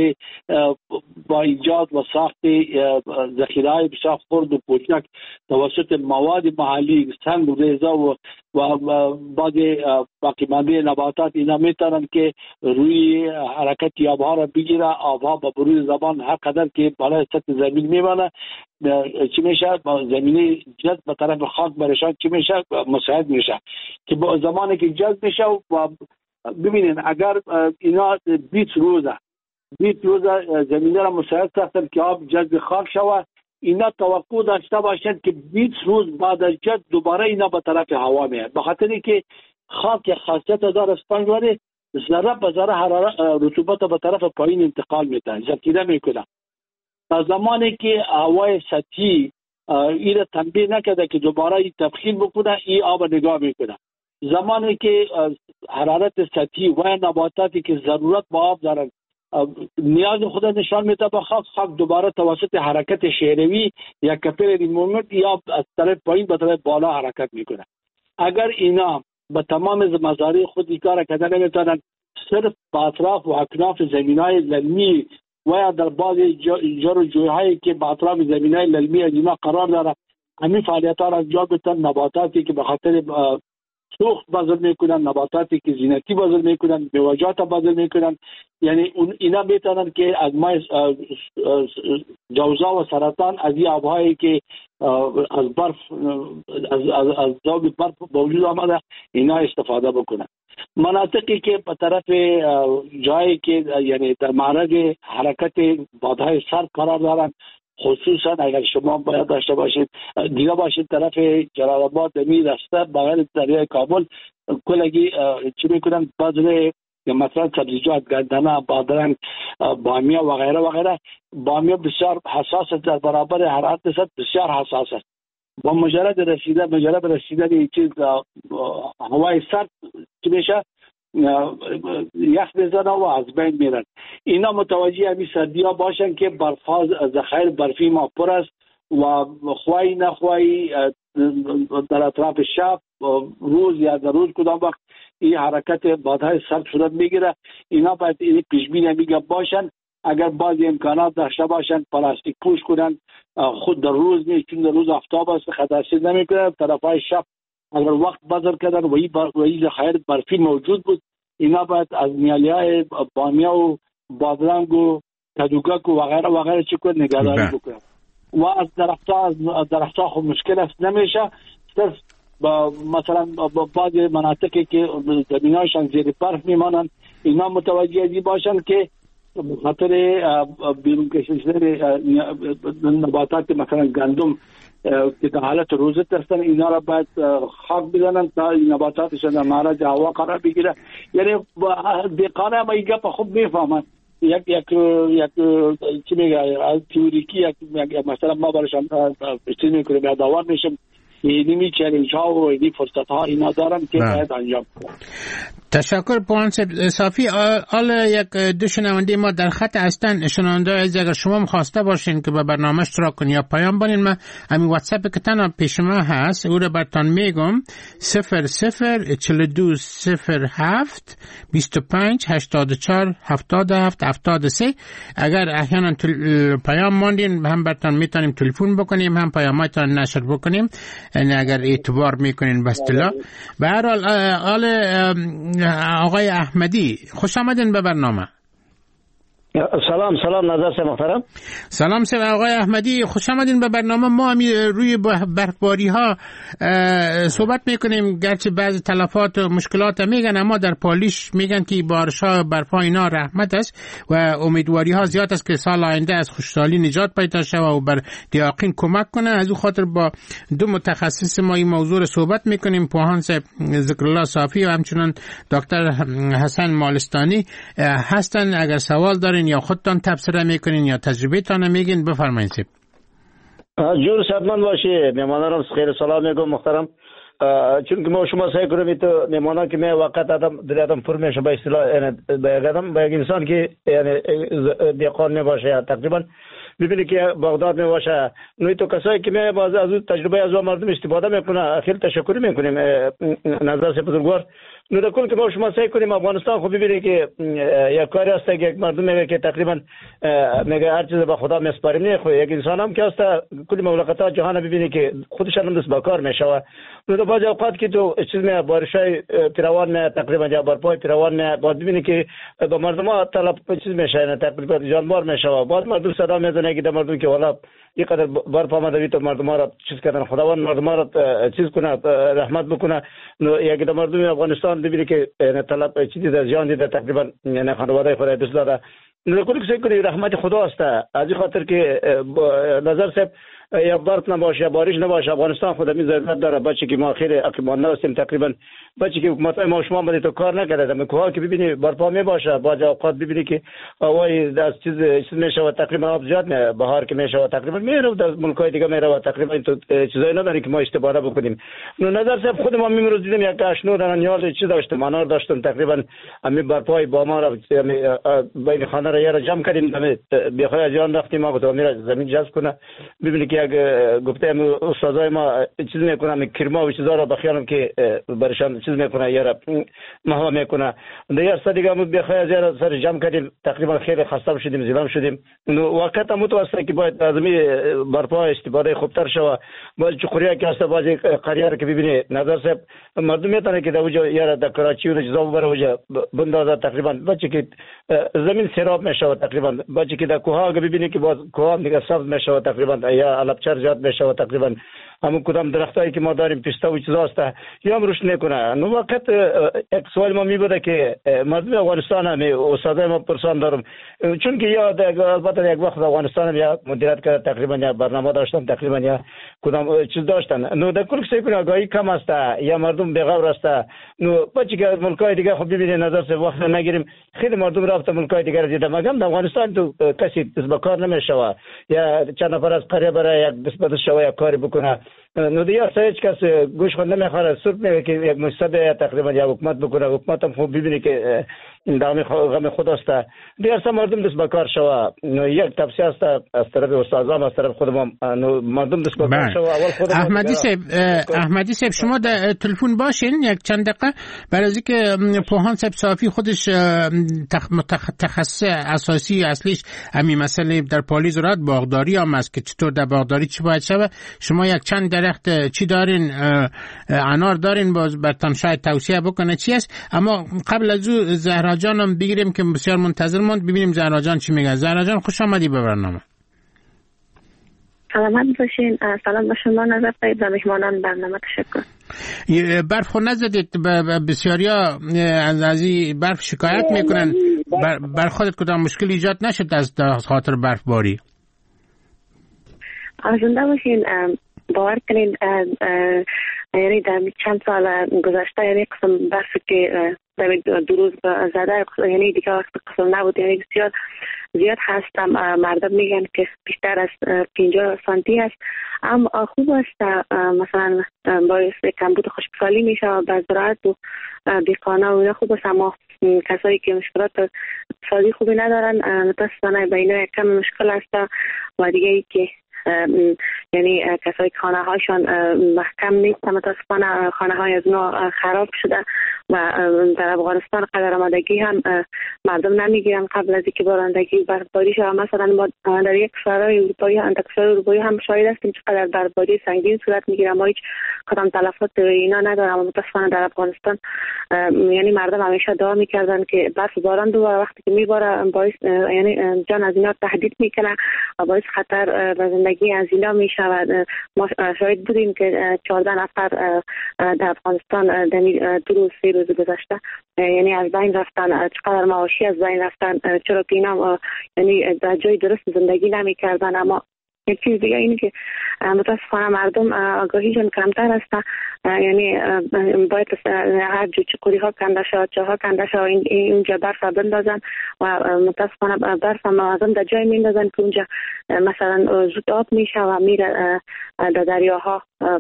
با ایجاد و ساخت ذخیره‌های بسیار خرد و کوچک توسط مواد محلی سنگ و ریزه و بعض باقی مانده نباتات اینا میتونن که روی حرکت آبها را بگیره، آبها با بروز زمان هر قدر که بالای سطح زمین میمانه چی میشه، زمینی جذب به طرف خاک برشان چی میشه مساعد میشه که با زمانی که جذب میشه و ببینین اگر اینا 20 روزه زمینه را مساعد ساختن که آب جذب خاک شوه، اینا توقع داشته باشند که 20 روز بعد از جذب دوباره اینا به طرف هوا میاد، به خاطر که خاک خاصیت داره اسپنجوری ذره به ذره رطوبت به طرف پایین انتقال میده، ذخیره میکنه. تا زمانی که هوای سطحی این را تنبیه نکرده که دوباره این تبخیر بکنه، این آب نگاه میکنه. زمانی که حرارت سطحی و نباتاتی که ضرورت با آب دارن نیاز خود نشان میده به خاک دوباره توسط حرکت شیروی یا کپیلری موومنت یا از طرف پایین به طرف بالا حرکت میکنه. اگر اینا به تمام مزارع خود کار کردن نمیتونن، صرف به اطراف و اکناف زمینای للمی و یا در بعضی جاروجوی‌هایی که به اطراف زمینای للمی اینا قرار داره همین فعالیت ها را انجام بدن، نباتاتی که به خاطر سوخت بذر میکنن، نباتاتی که زینتی بذر میکنن، میوه‌جات بذر میکنن، یعنی اینا میتونن که از مای جوزا و سرطان از این آبهایی که از برف از ذوب برف وجود آمده اینا استفاده بکنن. مناطقی که به طرف جایی که یعنی در معرض حرکت بادهای سرد قرار دارن، خصوصا اگر شما باید داشته باشید دیگه باشید طرف جلال آباد می رسته بغیر دریای کابل کلگی چی میکنن بذر یا مثلا سبزیجات گندنه، بادرنگ، بامیه و غیره و غیره. بامیه بسیار حساس است، در برابر حرارت سطح بسیار حساس است. با مجرد رسیدن این چیز هوای سرد چی میشه یخ بزنه و از بین میرن. اینا متوجه همین سردی ها باشن که برفاز ذخایر برفی ما پر است و خواهی نخواهی در اطراف شب روز یا در روز کدام وقت این حرکت بادهای سرد صورت میگیره. اینا باید این پیش بینی میگه باشن، اگر بعضی امکانات داشته باشن پلاستیک پوش کنن، خود در روز نیست چون در روز آفتاب است خطرسیز نمیکنه، طرفای شب اگر وقت بذر کردن و این ذخایر برفی موجود بود اینا باید از نیالیهای بامیه و بادرنگ و کدوگک و غیره چی کنه نگهداری بکنن. و از درختها خب مشکل است نمیشه، صرف مثلا با بعض مناطقی که زمینایشان زیر برف میمانند اینا متوجه ازی باشن که خاطر بیرون کشیدن نباتات مثلا گندم که در حالت روزت هستن، اینا را باید خاک بزنن تا نباتاتشون معرض هوا قرار بگیره. یعنی دقیقانه ما این گپ خوب میفهمن. یک چی میگه تئوریکی یک مثلا ما براشون چیز میکنیم یادآور میشم اینی چالش ها و اینی فرصت ها اینا دارن که باید انجام کنن. تشکر پوان صافی. حالا یک دو شنونده ما در خط هستن. شنونده از اگر شما مخواسته باشین که به برنامه اشتراک کنین یا پیام بانین، من همین واتساپ که تنها پیش ما هست او رو براتون میگم 004207 25 84 77 73. اگر احیانا پیام ماندین هم براتون میتونیم تلفن بکنیم، هم پیاماتون نشر بکنیم اگر اعتبار میکنین به اصطلاح. به هر حال آقای احمدی خوش آمدین به برنامه. سلام نظر سے محترم. سلام سر آقای احمدی، خوش آمدین به برنامه. ما روی برفباری ها صحبت میکنیم، گرچه بعضی تلفات و مشکلات میگن، اما در پالیش میگن که بارش ها برفا اینا رحمت است و امیدواری ها زیاد است که سال آینده از خشکسالی نجات پیدا شود و بر دیاقین کمک کنه. از او خاطر با دو متخصص ما این موضوع رو صحبت میکنیم، پوهان ذکرالله صافی و همچنان دکتر حسن مالستانی هستن. اگر سوال دارین یا خودتان تبصره میکنین یا تجربه تان میگین بفرمایید. جور صدمن باشی. میمانان خیر سلام میگم محترم. چون که ما شما سعی کنیم تو میمانان که می وقت آدم پر میشه به اصطلاح به یک انسان که یعنی دیقان نباشه تقریبا ببینی که بغداد میباشه نوی تو کسایی که می باز از تجربه از مردم استفاده میکنه خیلی تشکر میکنیم نظر سے بزرگوار. نو در کل که ما شما سعی کنیم افغانستان خب ببینید که یک کاری هست که یک مردم میگه که تقریبا میگه هر چیز به خدا میسپاریم. نه خو یک انسان هم که هست کلی مملکت‌ها جهان ببینید که خودش هم دست به کار میشه. نو در بعض اوقات که تو چیز می بارشای پیروان می تقریبا یا برپای پیروان می بعد ببینید که به مردم ها طلب چیز میشه نه تقریبا جانبار میشه. بعد مردم صدا میزنه که در مردم که والا اینقدر برف آمده تو مردم ها را چیز کردن، خداوند مردم ها را چیز کنه رحمت بکنه. نو یک در مردم افغانستان ببینید که طلب چیزی در جان دیده تقریبا یعنی خانواده خود دست داده. نکته که سعی رحمت خدا است. از این خاطر که نظر صاحب یا برف نباشه یا بارش نباشه افغانستان خود می ضرورت داره. بچه که ما خیلی عقیمان هستیم تقریبا بچه که حکومت ما شما بده تو کار نکرده میگه که ببینی برپا می باشه بعض اوقات ببینی که هوای از چیز میشه و تقریبا آب زیاد بهار که میشه و تقریبا میره در ملکای دیگه میره و تقریبا تو چیزایی نداره که ما استفاده بکنیم. نو نظر صاحب خود ما میمروز دیدیم یک اشنو در نیال چیز داشتم انار داشتم تقریبا همین برپای با ما را بین خانه را یه جمع کردیم بخوای از ایران رفتیم ما گفتم میره زمین جذب کنه ببینی که یک گفتم استادای ما چیز میکنه کرما و چیزا را بخیالم که برشان چیز میکنه یارا مهوا میکنه. دیگه دیگه ما بخوای از یارا سر جمع کردیم تقریبا خیلی خسته شدیم زیرام شدیم. وقت متوسط که باید لازمی برپا استفاده خوبتر شوه. باز چخوریا که هست بازی قریار که ببینی نظر صاحب مردم میتونه که دوجا یارا در کراچی و جزا بره وجا بندازه تقریبا بچه که زمین سیراب میشه تقریبا بچه که در کوها ببینی که باز کوها دیگه سبز میشه تقریبا یا علبچر زیاد میشه تقریبا همون کدام درختایی که ما داریم پیستا و چیزا است یا هم رشد نکنه. نو وقت یک سوال ما می که مردم افغانستان هم استادای ما پرسان دارم چون که یا البته یک وقت افغانستان هم یا مدیریت کرده تقریبا یا برنامه داشتن تقریبا یا کدام چیز داشتن. نو در کل سعی کنه آگاهی کم است یا مردم بی‌غور است. نو بچه که ملکای دیگه خب ببینید نظر سے وقت نگیریم خیلی مردم رفت ملکای دیگه دیدم مگم در افغانستان تو کسی دست به کار نمیشه یا چند نفر از قریه برای یک دست به دست شوه یک کاری بکنه. نو دیگه هیچ کس گوش خود نمیخوره سرت میگه که یک مستبه تقریبا یا حکومت بکنه حکومت هم خوب ببینی که غم خود است دیگه مردم دست به کار شوه. یک توصیه است از طرف استادان از طرف خودم مردم دست به کار شوه. اول خودم احمدی صاحب شما در تلفن باشین یک چند دقیقه برای اینکه پوهان صاحب صافی خودش متخصص اساسی اصلیش همین مسئله در پالیز راد باغداری هم است که چطور در باغداری چی باید شود. شما یک چند درخت چی دارین انار دارین باز برتان شاید توصیه بکنه چی است. اما قبل از او زهرا جانم بگیریم که بسیار منتظر موند ببینیم زهرا جان چی میگه. زهرا جان خوش آمدی به برنامه. سلامت باشین. سلام به شما نظر فرید و مهمانان برنامه. تشکر. برف خود نزدید؟ بسیاری ها از این برف شکایت میکنن. بر خودت کدام مشکل ایجاد نشد از خاطر برف باری؟ زنده باشین. باور کنید یعنی در چند سال گذشته یعنی قسم برفی که در دو روز زده یعنی دیگه وقت قسم نبود، یعنی بسیار زیاد هست. مردم میگن که بیشتر از 50 سانتی هست. اما خوب است مثلا باعث کمبود خشکسالی میشه و به زراعت و دیقانه و اینا خوب است. اما کسایی که مشکلات اقتصادی خوبی ندارن متاسفانه به اینا کم مشکل است. و دیگه ای که یعنی کسایی که خانه هاشون محکم نیست متاسفانه خانه های از اونا خراب شده و در افغانستان قدر آمادگی هم مردم نمیگیرن قبل از اینکه بارندگی برفباری شود. مثلا ما در یک کشورهای اروپایی هم شاهد هستیم چقدر برفباری سنگین صورت میگیره، ما هیچ کدام تلفات اینا نداریم. متاسفانه در افغانستان یعنی مردم همیشه دعا میکردن که برف باران دوباره وقتی که میباره باعث یعنی جان از اینا تهدید میکنه و باعث خطر به زندگی از اینا میشود. ما شاهد بودیم که 14 نفر در افغانستان دو روز 3 روز گذشته یعنی از بین رفتن. چقدر معاشی از بین رفتن چرا که اینا یعنی در جای درست زندگی نمیکردن. اما یک چیز دیگه اینه که متاسفانه مردم آگاهیشون کمتر است. یعنی باید هر جو چقوری ها کنده شد، چاها کنده شد، اینجا برف بندازن و متاسفانه برف مردم در جای میندازن که اونجا مثلا زود آب میشه و میره در دریاها.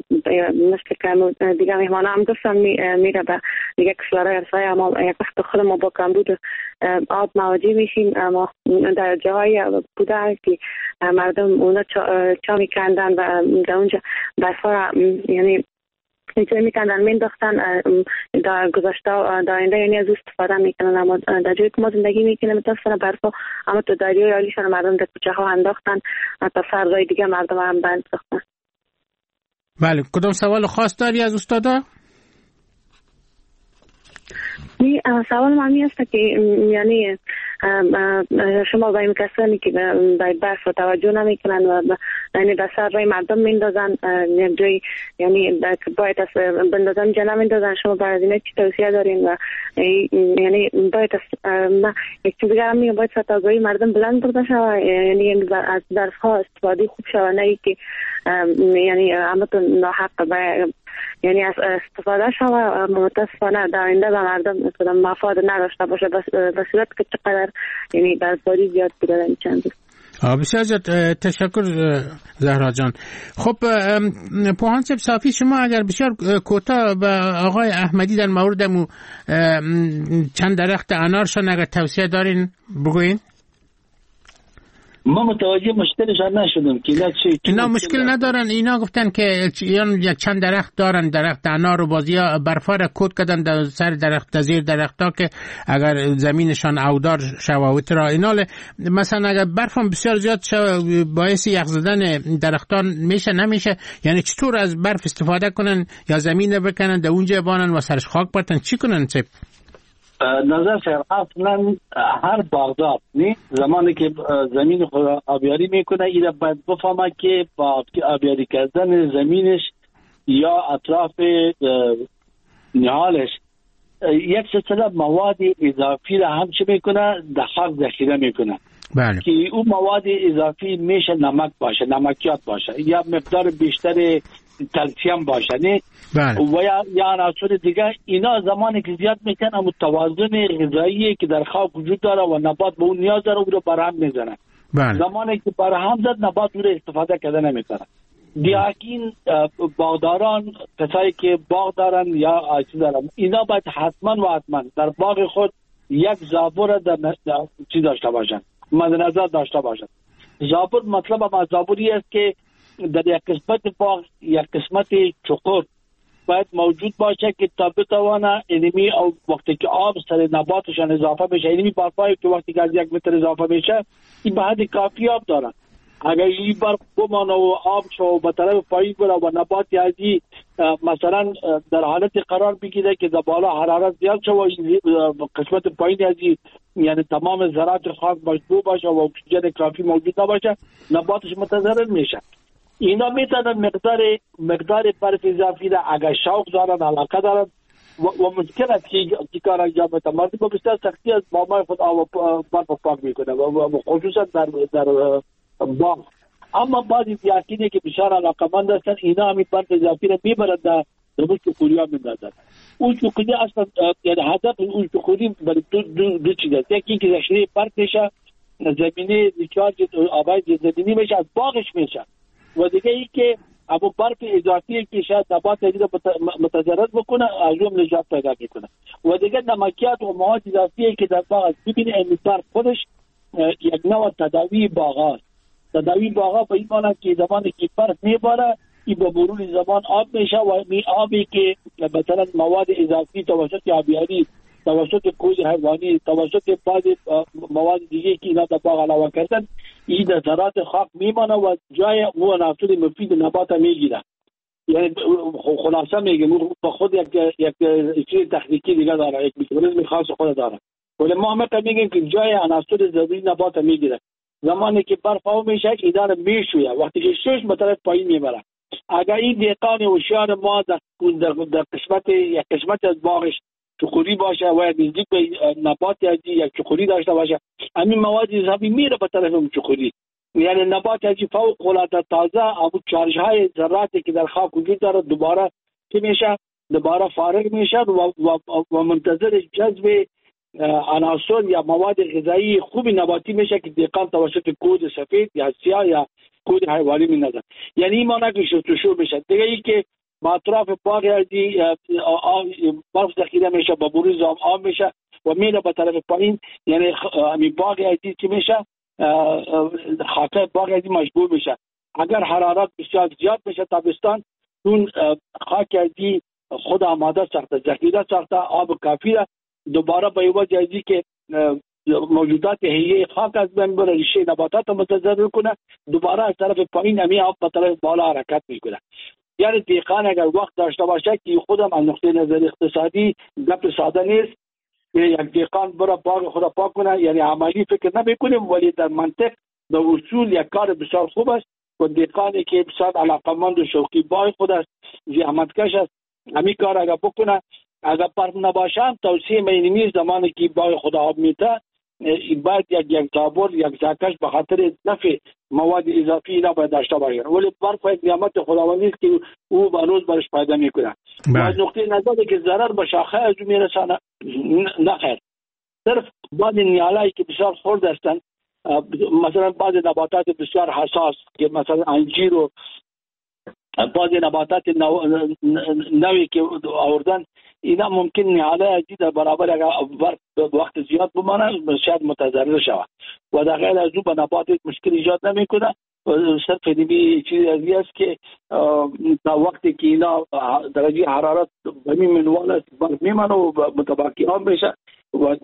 مثل که دیگه مهمانا هم گفتن میره به دیگه کشورهای ارسای. اما یک وقت خود ما با کمبود آب مواجه میشیم. اما در جاهای بوده که مردم اونا چا میکندن و در اونجا برفا یعنی اینجا میکندن مینداختن در گذشته در آینده یعنی از استفاده میکنن. اما در جایی که ما زندگی میکنیم متاسفانه برفا اما تو دریای عالیشان مردم در کوچه ها انداختن تا فرقای دیگه مردم هم بند ساختن. بله، کدام سوال خاص داری از استادا؟ سوال معنی است که یعنی شما با این کسانی که به برف توجه نمیکنن و یعنی به سر رای مردم میندازن یک جایی یعنی باید از بندازن جا نمیندازن، شما برای این چی توصیه دارین؟ و یعنی باید یک چیز دیگر هم میگم باید سطح مردم بلند برده شود، یعنی از برف ها استفاده خوب شود، نه ای که یعنی همتون ناحق یعنی از استفاده شود متاسفانه در آینده به مردم مفاد نداشته باشه به صورت که چقدر یعنی برفباری زیاد بوده در چند روز. بسیار زیاد تشکر زهرا جان. خب پوهان صافی، شما اگر بسیار کوتاه به آقای احمدی در مورد چند درخت انارشان اگر توصیه دارین بگوین؟ ما متوجه مشکلشان نشدم که اینا مشکل ندارن. اینا گفتن که یک چند درخت دارن، درخت انار و بازیا برفا را کود کردن در سر درخت، زیر درختا که اگر زمینشان اودار شواوت را اینال مثلا اگر برفان بسیار زیاد باعث یخ زدن درختان میشه نمیشه، یعنی چطور از برف استفاده کنن یا زمین بکنن در اونجا بانن و سرش خاک برتن چی کنن؟ نظر خیر اصلا هر باغدار زمانی که زمین خود آبیاری میکنه ایره باید بفهمه که با آبیاری کردن زمینش یا اطراف نهالش یک سلسله مواد اضافی را هم چه میکنه در خاک ذخیره میکنه. بله. که اون مواد اضافی میشه نمک باشه، نمکیات باشه یا مقدار بیشتر کلسیم باشه نه. بله. و یا عناصر دیگه. اینا زمانی که زیاد میکنه متوازن غذایی که در خاک وجود داره و نبات به اون نیاز داره او رو برهم میزنه. بله. زمانی که برهم زد نبات او رو استفاده کرده نمیکنه. دیگه باغداران کسایی که باغ دارن یا چیز دارن اینا باید حتما در باغ خود یک زابور در چیز داشته باشن، مد نظر داشته باشن. زابور مطلب از زابوری است که در یک قسمت باغ یک قسمت چقور باید موجود باشه که تا بتوانه اینمی او وقتی که آب سر نباتشان اضافه بشه، اینمی برفایی که وقتی که از 1 متر اضافه بشه این به حد کافی آب دارن. اگر این برف بمانه و آب شو به طرف پایین بره و نباتی ازی مثلا در حالت قرار بگیره که در بالا حرارت زیاد شو و قسمت پایین ازی یعنی تمام ذرات خاک مشبوع باشه و اکسیژن کافی موجود نباشه نباتش متضرر میشه. اینا میتونن مقدار برف اضافی را اگر شوق دارن، علاقه دارن و ممکن است که کار انجام بده. مردم بسیار سختی از بامای خود آب برف پاک میکنه و خصوصا در باغ. اما بعضی دیاکینه که بسیار علاقمند هستن، اینا همین برف اضافی را میبرند در چوخوری ها میندازن. اون چوخوری اصلا یعنی هدف اون چوخوری برای دو چیز است. یکی که ذخیره برف میشه، زمینه ریچارج آبای زمینی میشه، از باغش میشه. و دیگه ای که ابو برف اضافی که شاید نبات را متضرر بکنه، از اون نجات پیدا میکنه. و دیگه نمکیات و مواد اضافی که در باغ است. ببینید این برف خودش یک نوع تداوی باغ است. تداوی باغ به این معنی که زمانی که برف میباره، این به مرور زمان آب میشه و این آبی که مثلا مواد اضافی توسط آبیاری، توسط کوز حیوانی، توسط بعض مواد دیگه که اینا در باغ علاوه کردن، این در ذرات خاک میمانه و جای او عناصر مفید نبات میگیره. یعنی خلاصه میگم با خود یک چیز تکنیکی دیگه داره، یک میکروبیسم خاص خود داره. ولی ما هم میگیم که جای عناصر ضروری نبات میگیره. زمانی که برف آب میشه اینا رو میشویه، وقتی که شوش به طرف پایین میبره. اگر این دهقان هوشیار ما در قسمت از باغش چوخوری باشه و نزدیک به نبات یک چوخوری داشته باشه، همین مواد اضافی میره به طرف اون چوخوری. یعنی نبات از فوق العاده تازه ابو چارج های ذراتی که در خاک وجود داره دوباره چی میشه؟ دوباره فارغ میشه و منتظر جذب عناصر یا مواد غذایی خوبی نباتی میشه که دهقان توسط کود سفید یا سیاه یا کود حیوانی میندازه. یعنی این معنی که شو میشه. دیگه ای که با اطراف باغ ازی برف ذخیره میشه، با بروز آب میشه و میره به طرف پایین. یعنی همین باغ ازی چی میشه؟ خاک باغ ازی مشبوع میشه. اگر حرارت بسیار زیاد میشه تابستان، اون خاک ازی خود آماده ساخته، ذخیره ساخته، آب کافی را دوباره به وجه ازی که موجودات حیه خاک از بین بره، ریشه نباتات متضرر کنه، دوباره از طرف پایین همی آب به طرف بالا حرکت میکنه. یعنی دهقان اگر وقت داشته باشه که خودم از نقطه نظر اقتصادی گپ ساده نیست یک دهقان برای باغ خود پاک کنه، یعنی عملی فکر نمیکنیم، ولی در منطق در اصول یک کار بسیار خوب است. و دهقانی که بسیار علاقمند و شوقی باغ خود است، زحمتکش است، همین کار اگر بکنه، اگر برف نباشه هم توصیه مینیمی زمانی که باغ خود آب میته باید یک تابور یک زاکش به خاطر نفع مواد اضافی اینا باید داشته باشه. ولی برف یک نعمت خداوندی است که او به روز برش پیدا میکنه. از نقطه نظر که ضرر به شاخه از او میرسانه نه خیر. صرف بعض نیالایی که بسیار خرد هستند، مثلا بعض نباتات بسیار حساس که مثلا انجیر و بعض نباتات نوی که آوردن، اینا ممکن نیاله ازی در برابر اگر وقت زیاد بمانه شاید متضرر شود و در غیر از او به نبات مشکل ایجاد نمیکنه. صرف اینمی چیزی ازی است که تا وقتی که اینا درجه حرارت همین منوال است برف میمانه و متباکی آب میشه و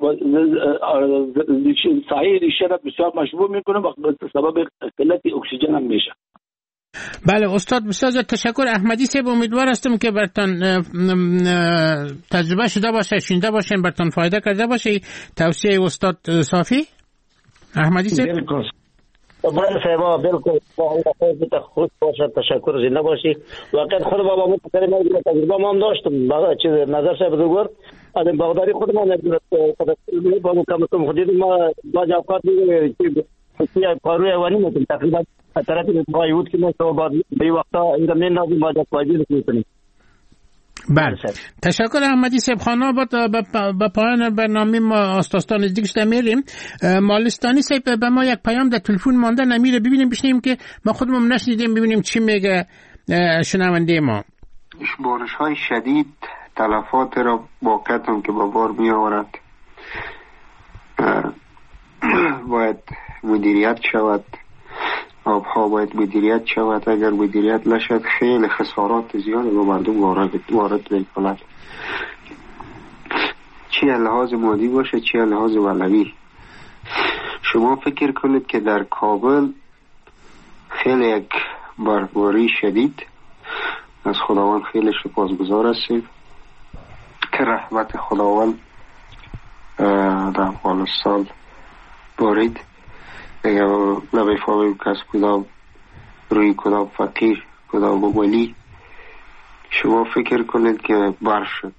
سایه ریشه را بسیار مشبوع میکنه و سبب قلت اکسیژن هم میشه. بله استاد بسیار تشکر. احمدی صاحب امیدوار هستم که برتان تجربه شده باشه، شنیده باشین، برتان فایده کرده باشه توصیه استاد صافی. احمدی صاحب بالکل بله صاحب بالکل خود باشه، تشکر، زنده باشی. واقعا خود بابا متکرم تجربه ما هم داشتم با چیز نظر صاحب بزرگوار از باغداری خود ما با کم خودی ما با اوقات که کارو حیوانی میکنیم تقریبا طرف پایود که ما تو بعد به وقتا این زمین نازی ما جا پایید میکنیم. بله تشکر احمدی صاحب. خانم با پایان برنامه ما آستاستان نزدیک شده میریم. مالستانی صاحب به ما یک پیام در تلفن مانده، نمیره ببینیم بشنیم که ما خودمون نشنیدیم، ببینیم چی میگه شنونده ما. بارش های شدید تلفات را واقعیت هم که با بار می آورد، باید مدیریت شود، آبها باید مدیریت شود. اگر مدیریت نشد خیلی خسارات زیادی به مردم وارد می‌کند، چه لحاظ مادی باشه چه لحاظ معنوی. شما فکر کنید که در کابل خیلی یک برفباری شدید، از خداوند خیلی سپاسگزار هستیم که رحمت خداوند در افغانستان بارید. اگر نمیفهمیم که از کدام روی کدام فقیر کدام ولی. شما فکر کنید که برف شد،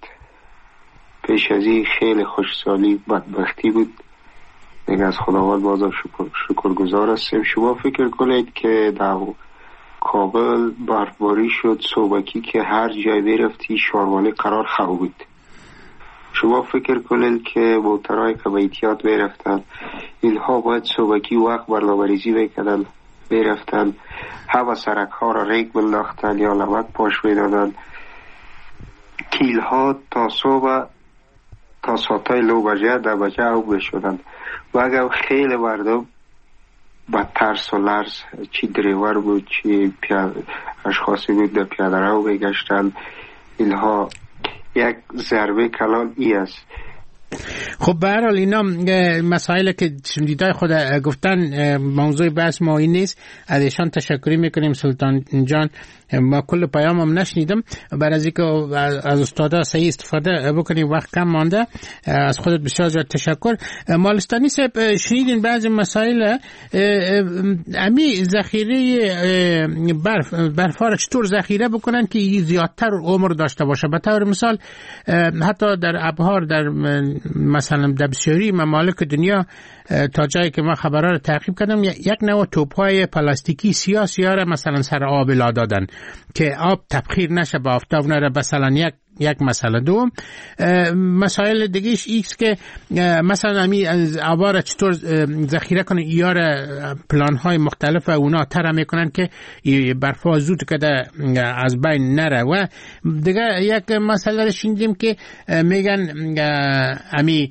پیش از این خیلی خوشحالی بدبختی بود، دیگه از خداوند بازم شکرگزار هستیم. شما فکر کنید که در کابل برفباری شد صبحکی که هر جای برفتی شاروانی قرار خواهد بود. شما فکر کنید که موترهای که به احتیاط برفتن اینها باید صبحکی وقت برنامه‌ریزی میکردن، برفتن همه سرک ها را ریگ بنداختن یا لمک پاش میدادن، کیل ها تا صبح تا ساعتای 9 بجه 10 بجه او بشدن و اگر خیلی مردم با ترس و لرز، چی دریور بود چی اشخاصی بود در پیاده رو بگشتن. اینها یک ضربه کلان ای است. خب به هر حال اینا مسائل که شنیدای خود گفتن موضوع بحث ما این نیست. از ایشان تشکری میکنیم سلطان جان. ما کل پیام هم نشنیدم، برای از اینکه از استادا صحیح استفاده بکنیم، وقت کم مانده. از خودت بسیار زیاد تشکر. مالستانی صاحب شنیدین بعضی مسائل امی ذخیره برف را چطور ذخیره بکنن که زیادتر عمر داشته باشه؟ به طور مثال حتی در ابحار، در مثلا در بسیاری ممالک دنیا تا جایی که ما خبرها رو تعقیب کردم یک نوع توپ‌های پلاستیکی سیاه را مثلا سر آب لا دادن که آب تبخیر نشه، به آفتاب نره. مثلا یک مسئله. دوم مسائل دیگهش ایست که مثلا امی از آبا چطور ذخیره کنن، ایار پلان‌های مختلف اونا طرح میکنن که برفا زود کده از بین نره. و دیگه یک مسئله رو شنیدیم که میگن امی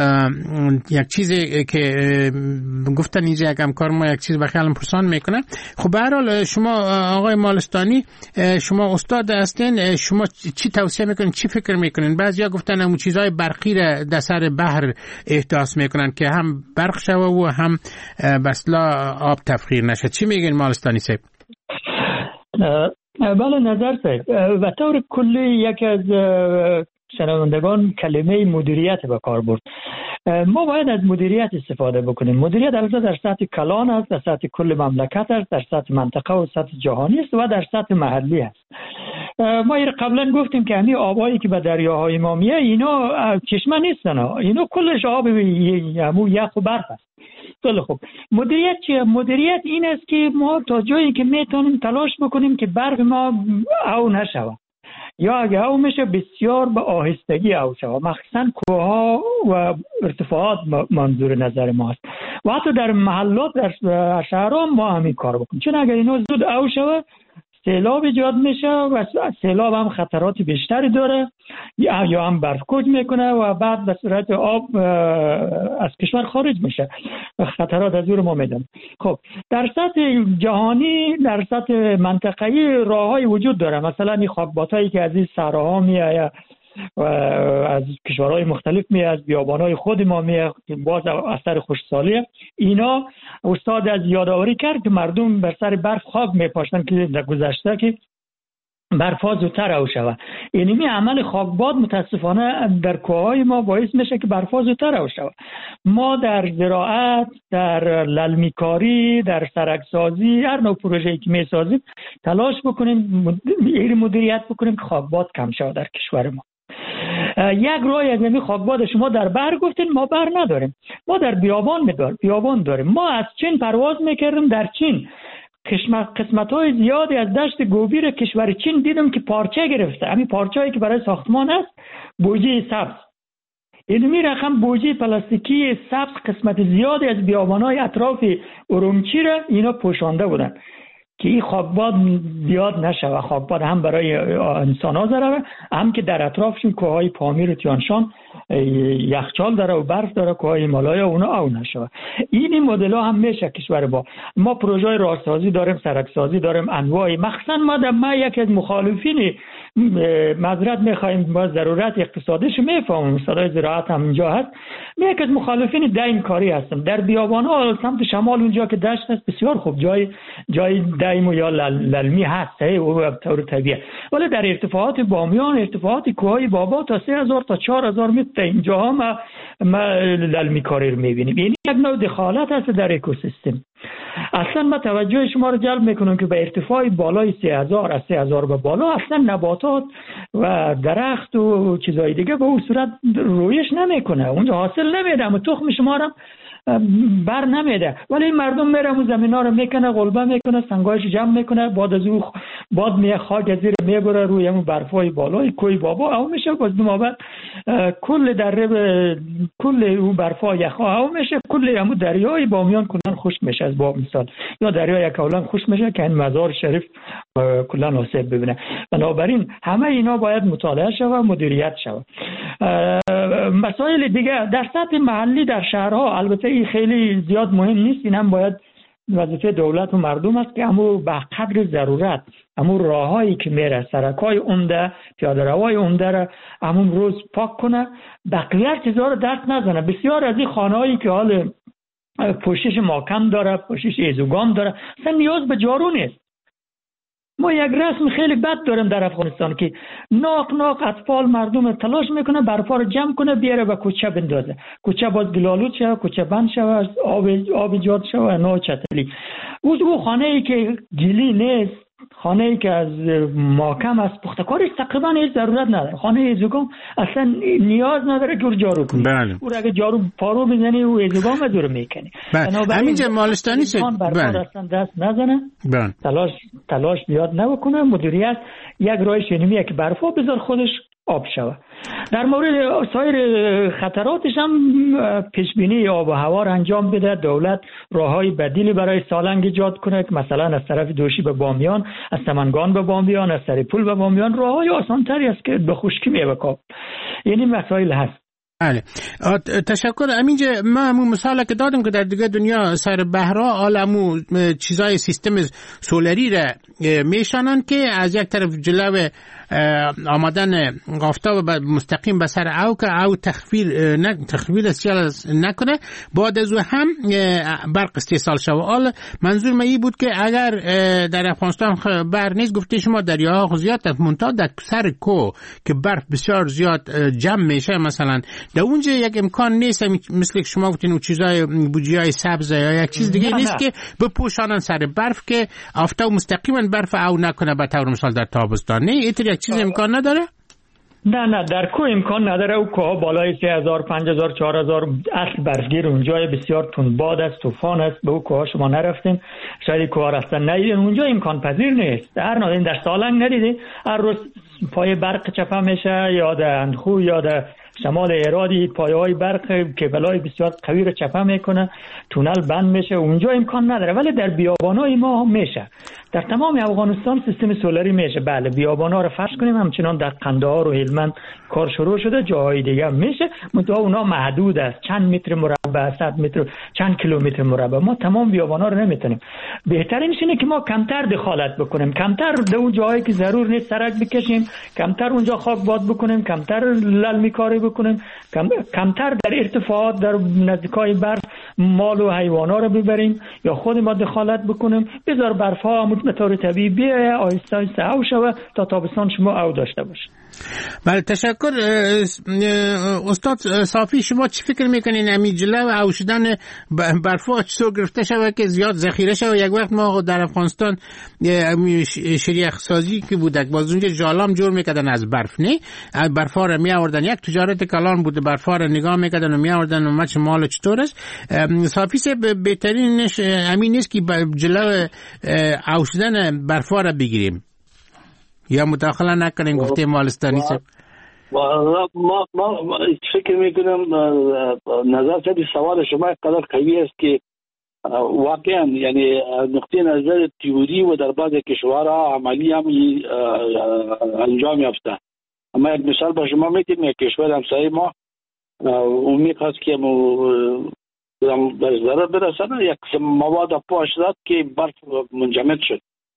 یک چیزی که گفتن اینجا یک همکار ما یک چیز بخیالم پرسان میکنه. خب به هر حال شما آقای مالستانی، شما استاد هستین، شما چی توصیه میکنین، چی فکر میکنین؟ بعضیا گفتن اون چیزای برقی را در سر بحر احداث میکنن که هم برق شوه و هم بسلا آب تبخیر نشه. چی میگین مالستانی صاحب؟ بله نظر صاحب، و طور کلی یکی از شنوندگان کلمه مدیریت به کار برد. ما باید از مدیریت استفاده بکنیم. مدیریت البته در سطح کلان است، در سطح کل مملکت است، در سطح منطقه و سطح جهانی است و در سطح محلی است. ما قبلا گفتیم که همین آبایی که به دریاهای ما میاد اینا چشمه نیستن، اینا کلش آب یخ و برف است. خیلی خوب. مدیریت چیه؟ مدیریت این است که ما تا جایی که میتونیم تلاش بکنیم که برف ما او نشود، یا اگه او میشه بسیار به آهستگی او شود، مخصوصا کوه‌ها و ارتفاعات منظور نظر ما است. و حتی در محلات در شهرها ما همین کار بکنیم، چون اگر اینو زود او شود سیلاب ایجاد میشه و سیلاب هم خطرات بیشتری داره، یا هم برفکوب میکنه و بعد به صورت آب از کشور خارج میشه. خطرات از ما میدن. خب در سطح جهانی، در سطح منطقه‌ای راههای وجود داره. مثلا این خاکباتایی که از این صحراها میاد و از کشورهای مختلف میاد، از بیابانهای خود ما میاد، باز اثر خشکسالیه. اینا استاد از یادآوری کرد که مردم بر سر برف خاک میپاشتن که در گذشته که برفا زودتر او شود. اینمی عمل خاکباد متاسفانه در کوههای ما باعث میشه که برفا زودتر او شود. ما در زراعت، در للمیکاری، در سرکسازی، هر نوع پروژه‌ای که میسازیم تلاش بکنیم مدیریت بکنیم که خاکباد کم شود در کشور ما. یک راه از این خاکباد، شما در بحر گفتین، ما بحر نداریم، ما در بیابان داریم. ما از چین پرواز میکردیم، در چین قسمت‌های زیادی از دشت گوبی کشور چین دیدم که پارچه گرفته. همین پارچه‌ای که برای ساختمان است، بوجه سبز. این رقم بوجه پلاستیکی سبز قسمت زیادی از بیابان‌های اطراف ارومچی را اینا پوشانده بودن که این خاکباد زیاد نشه. خاکباد هم برای انسان‌ها ضرره، هم که در اطرافشون کوههای پامیر و تیانشان یخچال داره و برف داره، کوههای هیمالایا اونا او نشه. این مدل‌ها هم میشه کشور ما پروژه راهسازی داریم، سرکسازی داریم، انواعی. مخصوصا ما یکی از مخالفین معذرت می‌خوایم، با ضرورت اقتصادیش میفهمم، صدای زراعت هم اینجا هست، یکی از مخالفین دایم کاری هستم. در بیابان‌ها سمت شمال اونجا که دشت هست بسیار خوب جای دایم یا للمی هست و طور طبیعی، ولی در ارتفاعات بامیان، ارتفاعات کوههای بابا تا 3000 تا 4000 متر اینجاها ما للمی کاری رو می‌بینیم. یعنی یک نوع دخالت هست در اکوسیستم. اصلا ما توجه شما رو جلب میکنم که به ارتفاع بالای 3000 از 3000 به بالا اصلا نباتات و درخت و چیزای دیگه به اون صورت رویش نمیکنه، اونجا حاصل نمیده، اما تخم شما رو بر نمیده. ولی مردم میره اون زمینا رو میکنه، غلبه میکنه، سنگایش جمع میکنه، بعد از او باد میه خاک از زیر میبره روی اون برفای بالای کوی بابا او میشه، باز دومابت کل دره کل اون برفا یخا او میشه، کل همون دریای بامیان کلان خشک میشه. از باب مثال یا دریای کولان خشک میشه که این مزار شریف کلان آسیب ببینه. بنابراین همه اینا باید مطالعه شود، مدیریت شود. مسائل دیگه در سطح محلی در شهرها البته این خیلی زیاد مهم نیست، این هم باید وظیفه دولت و مردم است که همو به قدر ضرورت همو راههایی که میره، سرکای عمده، پیاده روای عمده را همون روز پاک کنه، بقیه چیزا رو دست نزنه. بسیار از این خانه‌هایی که حال پوشش محکم داره، پوشش ایزوگام داره، اصلا نیاز به جارو نیست. ما یک رسم خیلی بد داریم در افغانستان که ناق اطفال مردم تلاش میکنه برفا رو جمع کنه بیاره و کوچه بندازه، کوچه باز گلالود شوه، کوچه بند شوه، آب ایجاد شوه، نوع چتلی. او خانه ای که گلی نیست، خانه ای که از محکم است، پختکارش تقریبا هیچ ضرورت نداره. خانه ایزوگام اصلا نیاز نداره که جارو کنی. بله. او اگه جارو پارو بزنی او ایزوگام دور میکنی. همینجا مالستانی شد. بله. اصلا دست نزنه. بله. تلاش بیاد نکنه. مدیریت یک راه شنیمیه که برفا بذار خودش آب شوه. در مورد سایر خطراتش هم پیشبینی آب و هوا را انجام بده. دولت راههای بدیلی برای سالنگ ایجاد کنه که مثلا از طرف دوشی به بامیان، از سمنگان به بامیان، از سریپول به بامیان راههای آسان تری است که به خشکی میبکاب. یعنی مسائل هست. بله تشکر. همینجا ما همون مثال که دادم که در دیگه دنیا سر بحرها عالمو چیزای سیستم سولری را میشانن که از یک طرف جلو آمدن آفتاب مستقیم به سر او که او تخفیر نکنه، بعد از او هم برق استحصال شود. حالا منظور من این بود که اگر در افغانستان برق نیست، گفته شما دریاها زیاد منتها در سر کو که برف بسیار زیاد جمع میشه، مثلا در اونجا یک امکان نیست مثل که شما گفتین اون چیزای بوجیای سبز یا یک چیز دیگه نیست که بپوشانن سر برف که آفتاب مستقیما برف او نکنه به طور مثال در تابستان. نه اینطور یک چیز امکان نداره؟ نه در کو امکان نداره. او کوه بالای 3000 5000 4000 اصل برفگیر اونجا بسیار تندباد است، طوفان است. به او کوه شما نرفتین، شاید کوه رفتن ندیدین، اونجا امکان پذیر نیست. هر نادین در سالنگ ندیدین هر روز پای برق چپه میشه، یا در اندخو یا در شمال ایرادی پایه‌های برق کیبل‌های بسیار قوی رو چپه میکنه، تونل بند میشه، اونجا امکان نداره. ولی در بیابان‌های ما میشه. در تمام افغانستان سیستم سولری میشه. بله بیابان‌ها رو فرض کنیم، همچنان در قندهار و هلمند کار شروع شده، جاهای دیگه میشه، منتها اونا محدود است، چند متر مربع، 100 متر، چند کیلومتر مربع. ما تمام بیابان‌ها رو نمیتونیم. بهترینش اینه که ما کمتر دخالت بکنیم، کمتر در اون جاهایی که ضرور نیست سرک بکشیم، کمتر اونجا خاک باد بکنیم، کمتر للمی کاری بکنیم، کمتر در ارتفاعات در نزدیکای برف مال و حیوانا رو ببریم یا خود ما دخالت بکنیم. بذار برفا به طور طبیعی بیایه، آهسته آهسته او شوه تا تابستان شما او داشته باشید. بله تشکر. استاد صافی شما چی فکر میکنین همین جلو او شدن برفا چطور گرفته شود که زیاد ذخیره شود؟ یک وقت ما در افغانستان شریخ سازی که بود باز اونجا جالام جور میکردن از برف، نه برفا رو می آوردن، یک تجارت کلان بود، برفا رو نگاه میکردن و می آوردن و مچ مال چطور است. صافی سے بهترینش همین نیست که جلو او شدن برفا رو بگیریم یا مداخله نکنیم؟ گفته مالستانی صاحب ما فکر میکنم نظر سوال شما قدر قوی است که واقعا یعنی نقطه نظر تئوری و در بعض کشورها عملی هم انجام یافته. اما یک مثال با شما میتونم، یک کشور همسایه ما اون میخواست که به ضرر برسانه، یک مواد پاش داد که برف منجمد شد.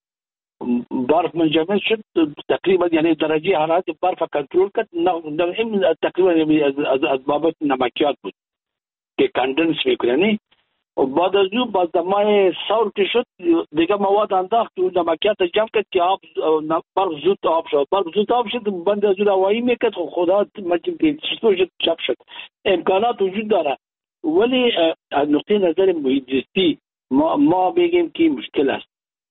تقریبا یعنی درجه حرارت برف کنترل کرد. نه تقریبا از بابت نمکیات بود که کاندنس میکنه. و بعد از اون باز دمای سور که شد دیگه مواد انداخت و نمکیات جمع کرد که برف زود آب شد. بند از اون هوایی میکرد. خدا مجم که چطور شد چپ شد. امکانات وجود داره، ولی از نقطه نظر محیط زیستی ما بگیم که مشکل است.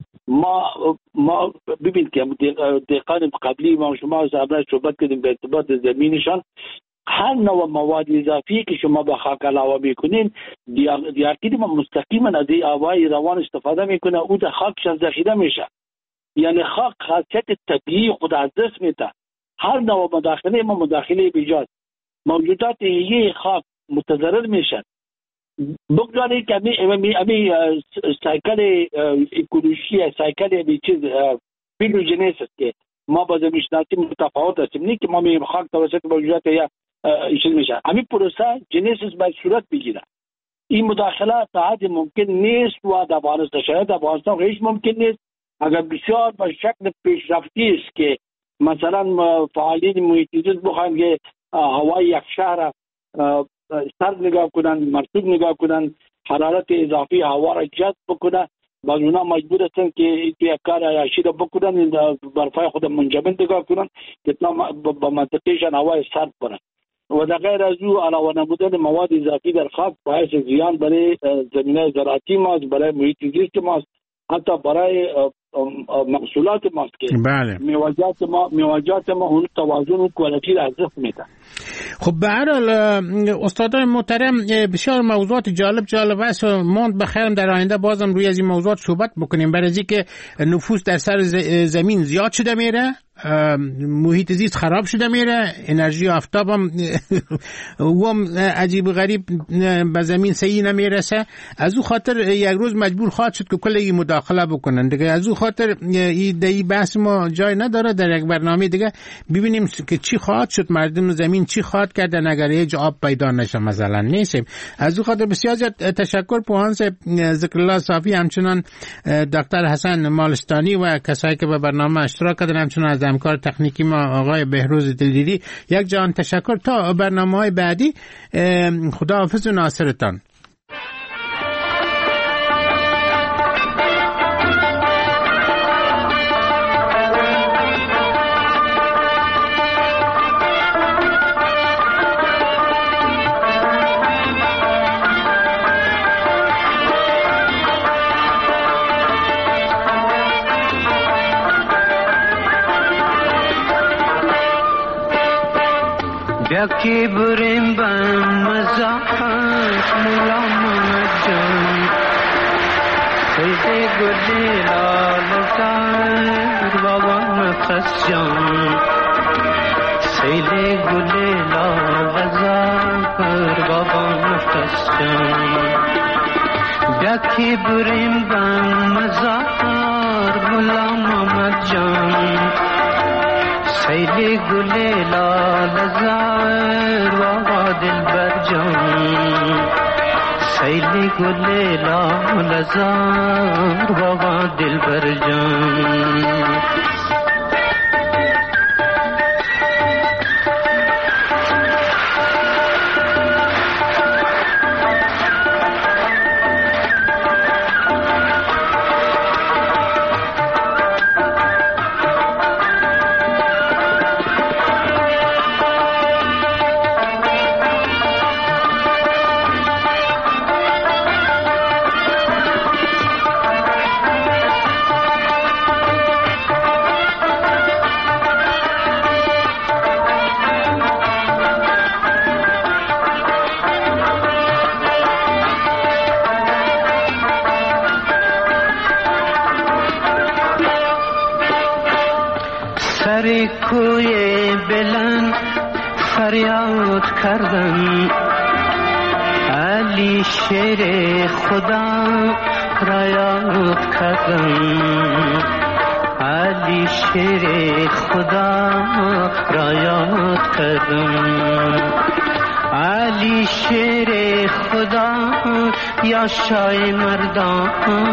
ما ببین که دقیقاً قبلی ما شما صحبت کردیم به ارتباط زمینشان، هر نوع مواد اضافی که شما به خاک علاوه میکنین دیارکید ما مستقیما از این آبای روان استفاده میکنه، او در خاکش ذخیره میشه. یعنی خاک خاصیت طبیعی خود از دست میده. هر نوع مداخله ما مداخله بیجاست، موجودات یه خاک متضرر میشن. بگذارید که امی سایکل اکولوژی، سایکل امی چیز فیلوژنیس است که ما با زمینشناسی متفاوت هستیم، نه که ما میگیم خاک توسط موجودات یا چیز میشه. همین پروسه جنیسیس باید صورت بگیره. این مداخله تا حد ممکن نیست و در افغانستان شاید افغانستان هیچ ممکن نیست. اگر بسیار به شکل پیشرفتی است که مثلا فعالین محیط زیست بخواهند که هوای یک شهر سرد نگاه کنن، مرطوب نگاه کنن، حرارت اضافی هوا را جذب بکنه، بعض اونا مجبور هستن که یک کار عیاشی را بکنن، برفای خود منجمد نگاه کنن که با منطقهشان هوای سرد برن. و در غیر از او علاوه نمودن مواد اضافی در خاک باعث زیان برای زمینه زراعتی ماست، برای محیط زیست ماست، حتی برای محصولات ماست که بله. میوه‌جات ما اون توازن و کوالیتی را از دست میدن. خب به هر حال استادان محترم بسیار موضوعات جالب است. ماند بخیرم در آینده بازم روی از این موضوعات صحبت بکنیم، برای اینکه نفوس در سر زمین زیاد شده میره، محیط زیست خراب شده میره، انرژی آفتاب هم عجیب و غریب به زمین صحیح نمیرسه. از او خاطر یک روز مجبور خواهد شد که کل این مداخله بکنن دیگه. از او خاطر این بحث ما جای نداره، در یک برنامه دیگه ببینیم که چی خواهد شد، مردم زمین چی خواهد کردن اگر هیچ آب پیدا نشه مثلا. نیستیم. از او خاطر بسیار زیاد تشکر پوهانس ذکرالله صافی، همچنان دکتر حسن مالستانی و کسایی که به برنامه اشتراک کردن، همچنان از همکار تکنیکی ما آقای بهروز دلدیری. یک جان تشکر. تا برنامه‌های بعدی، خداحافظ و ناصرتان. یکی بریم بم مزاحت ملام مجان سیده گلی لال زار بابا نفس جان سیده گلی لال زار بابا نفس جان یکی بریم بم مزاحت ملام مجان سیلی گلی لال زار و دلبر جان سیلی گلی لال زار و دلبر جان سری کوی بلند فریاد کردم علی شیر خدا را یاد کردم علی شیر خدا را یاد کردم علی شیر خدا یا شای مردان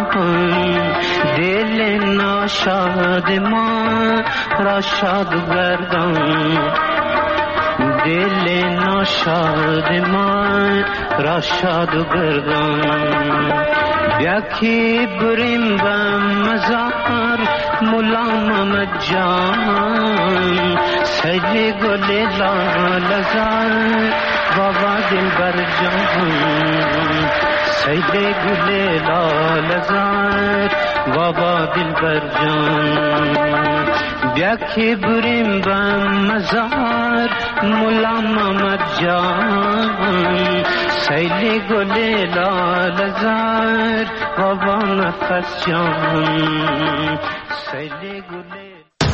دل ناشاد ما را شاد گردان دل ناشاد ما را شاد گردان یکی بریم بم مزار مولا محمد جان سجل گل لال زار بابا دل بر جان سید گل لال زار بابا دل بر جان بیا که بریم به مزار مولا محمد جان سید گل لال زار بابا نفس جان سید گل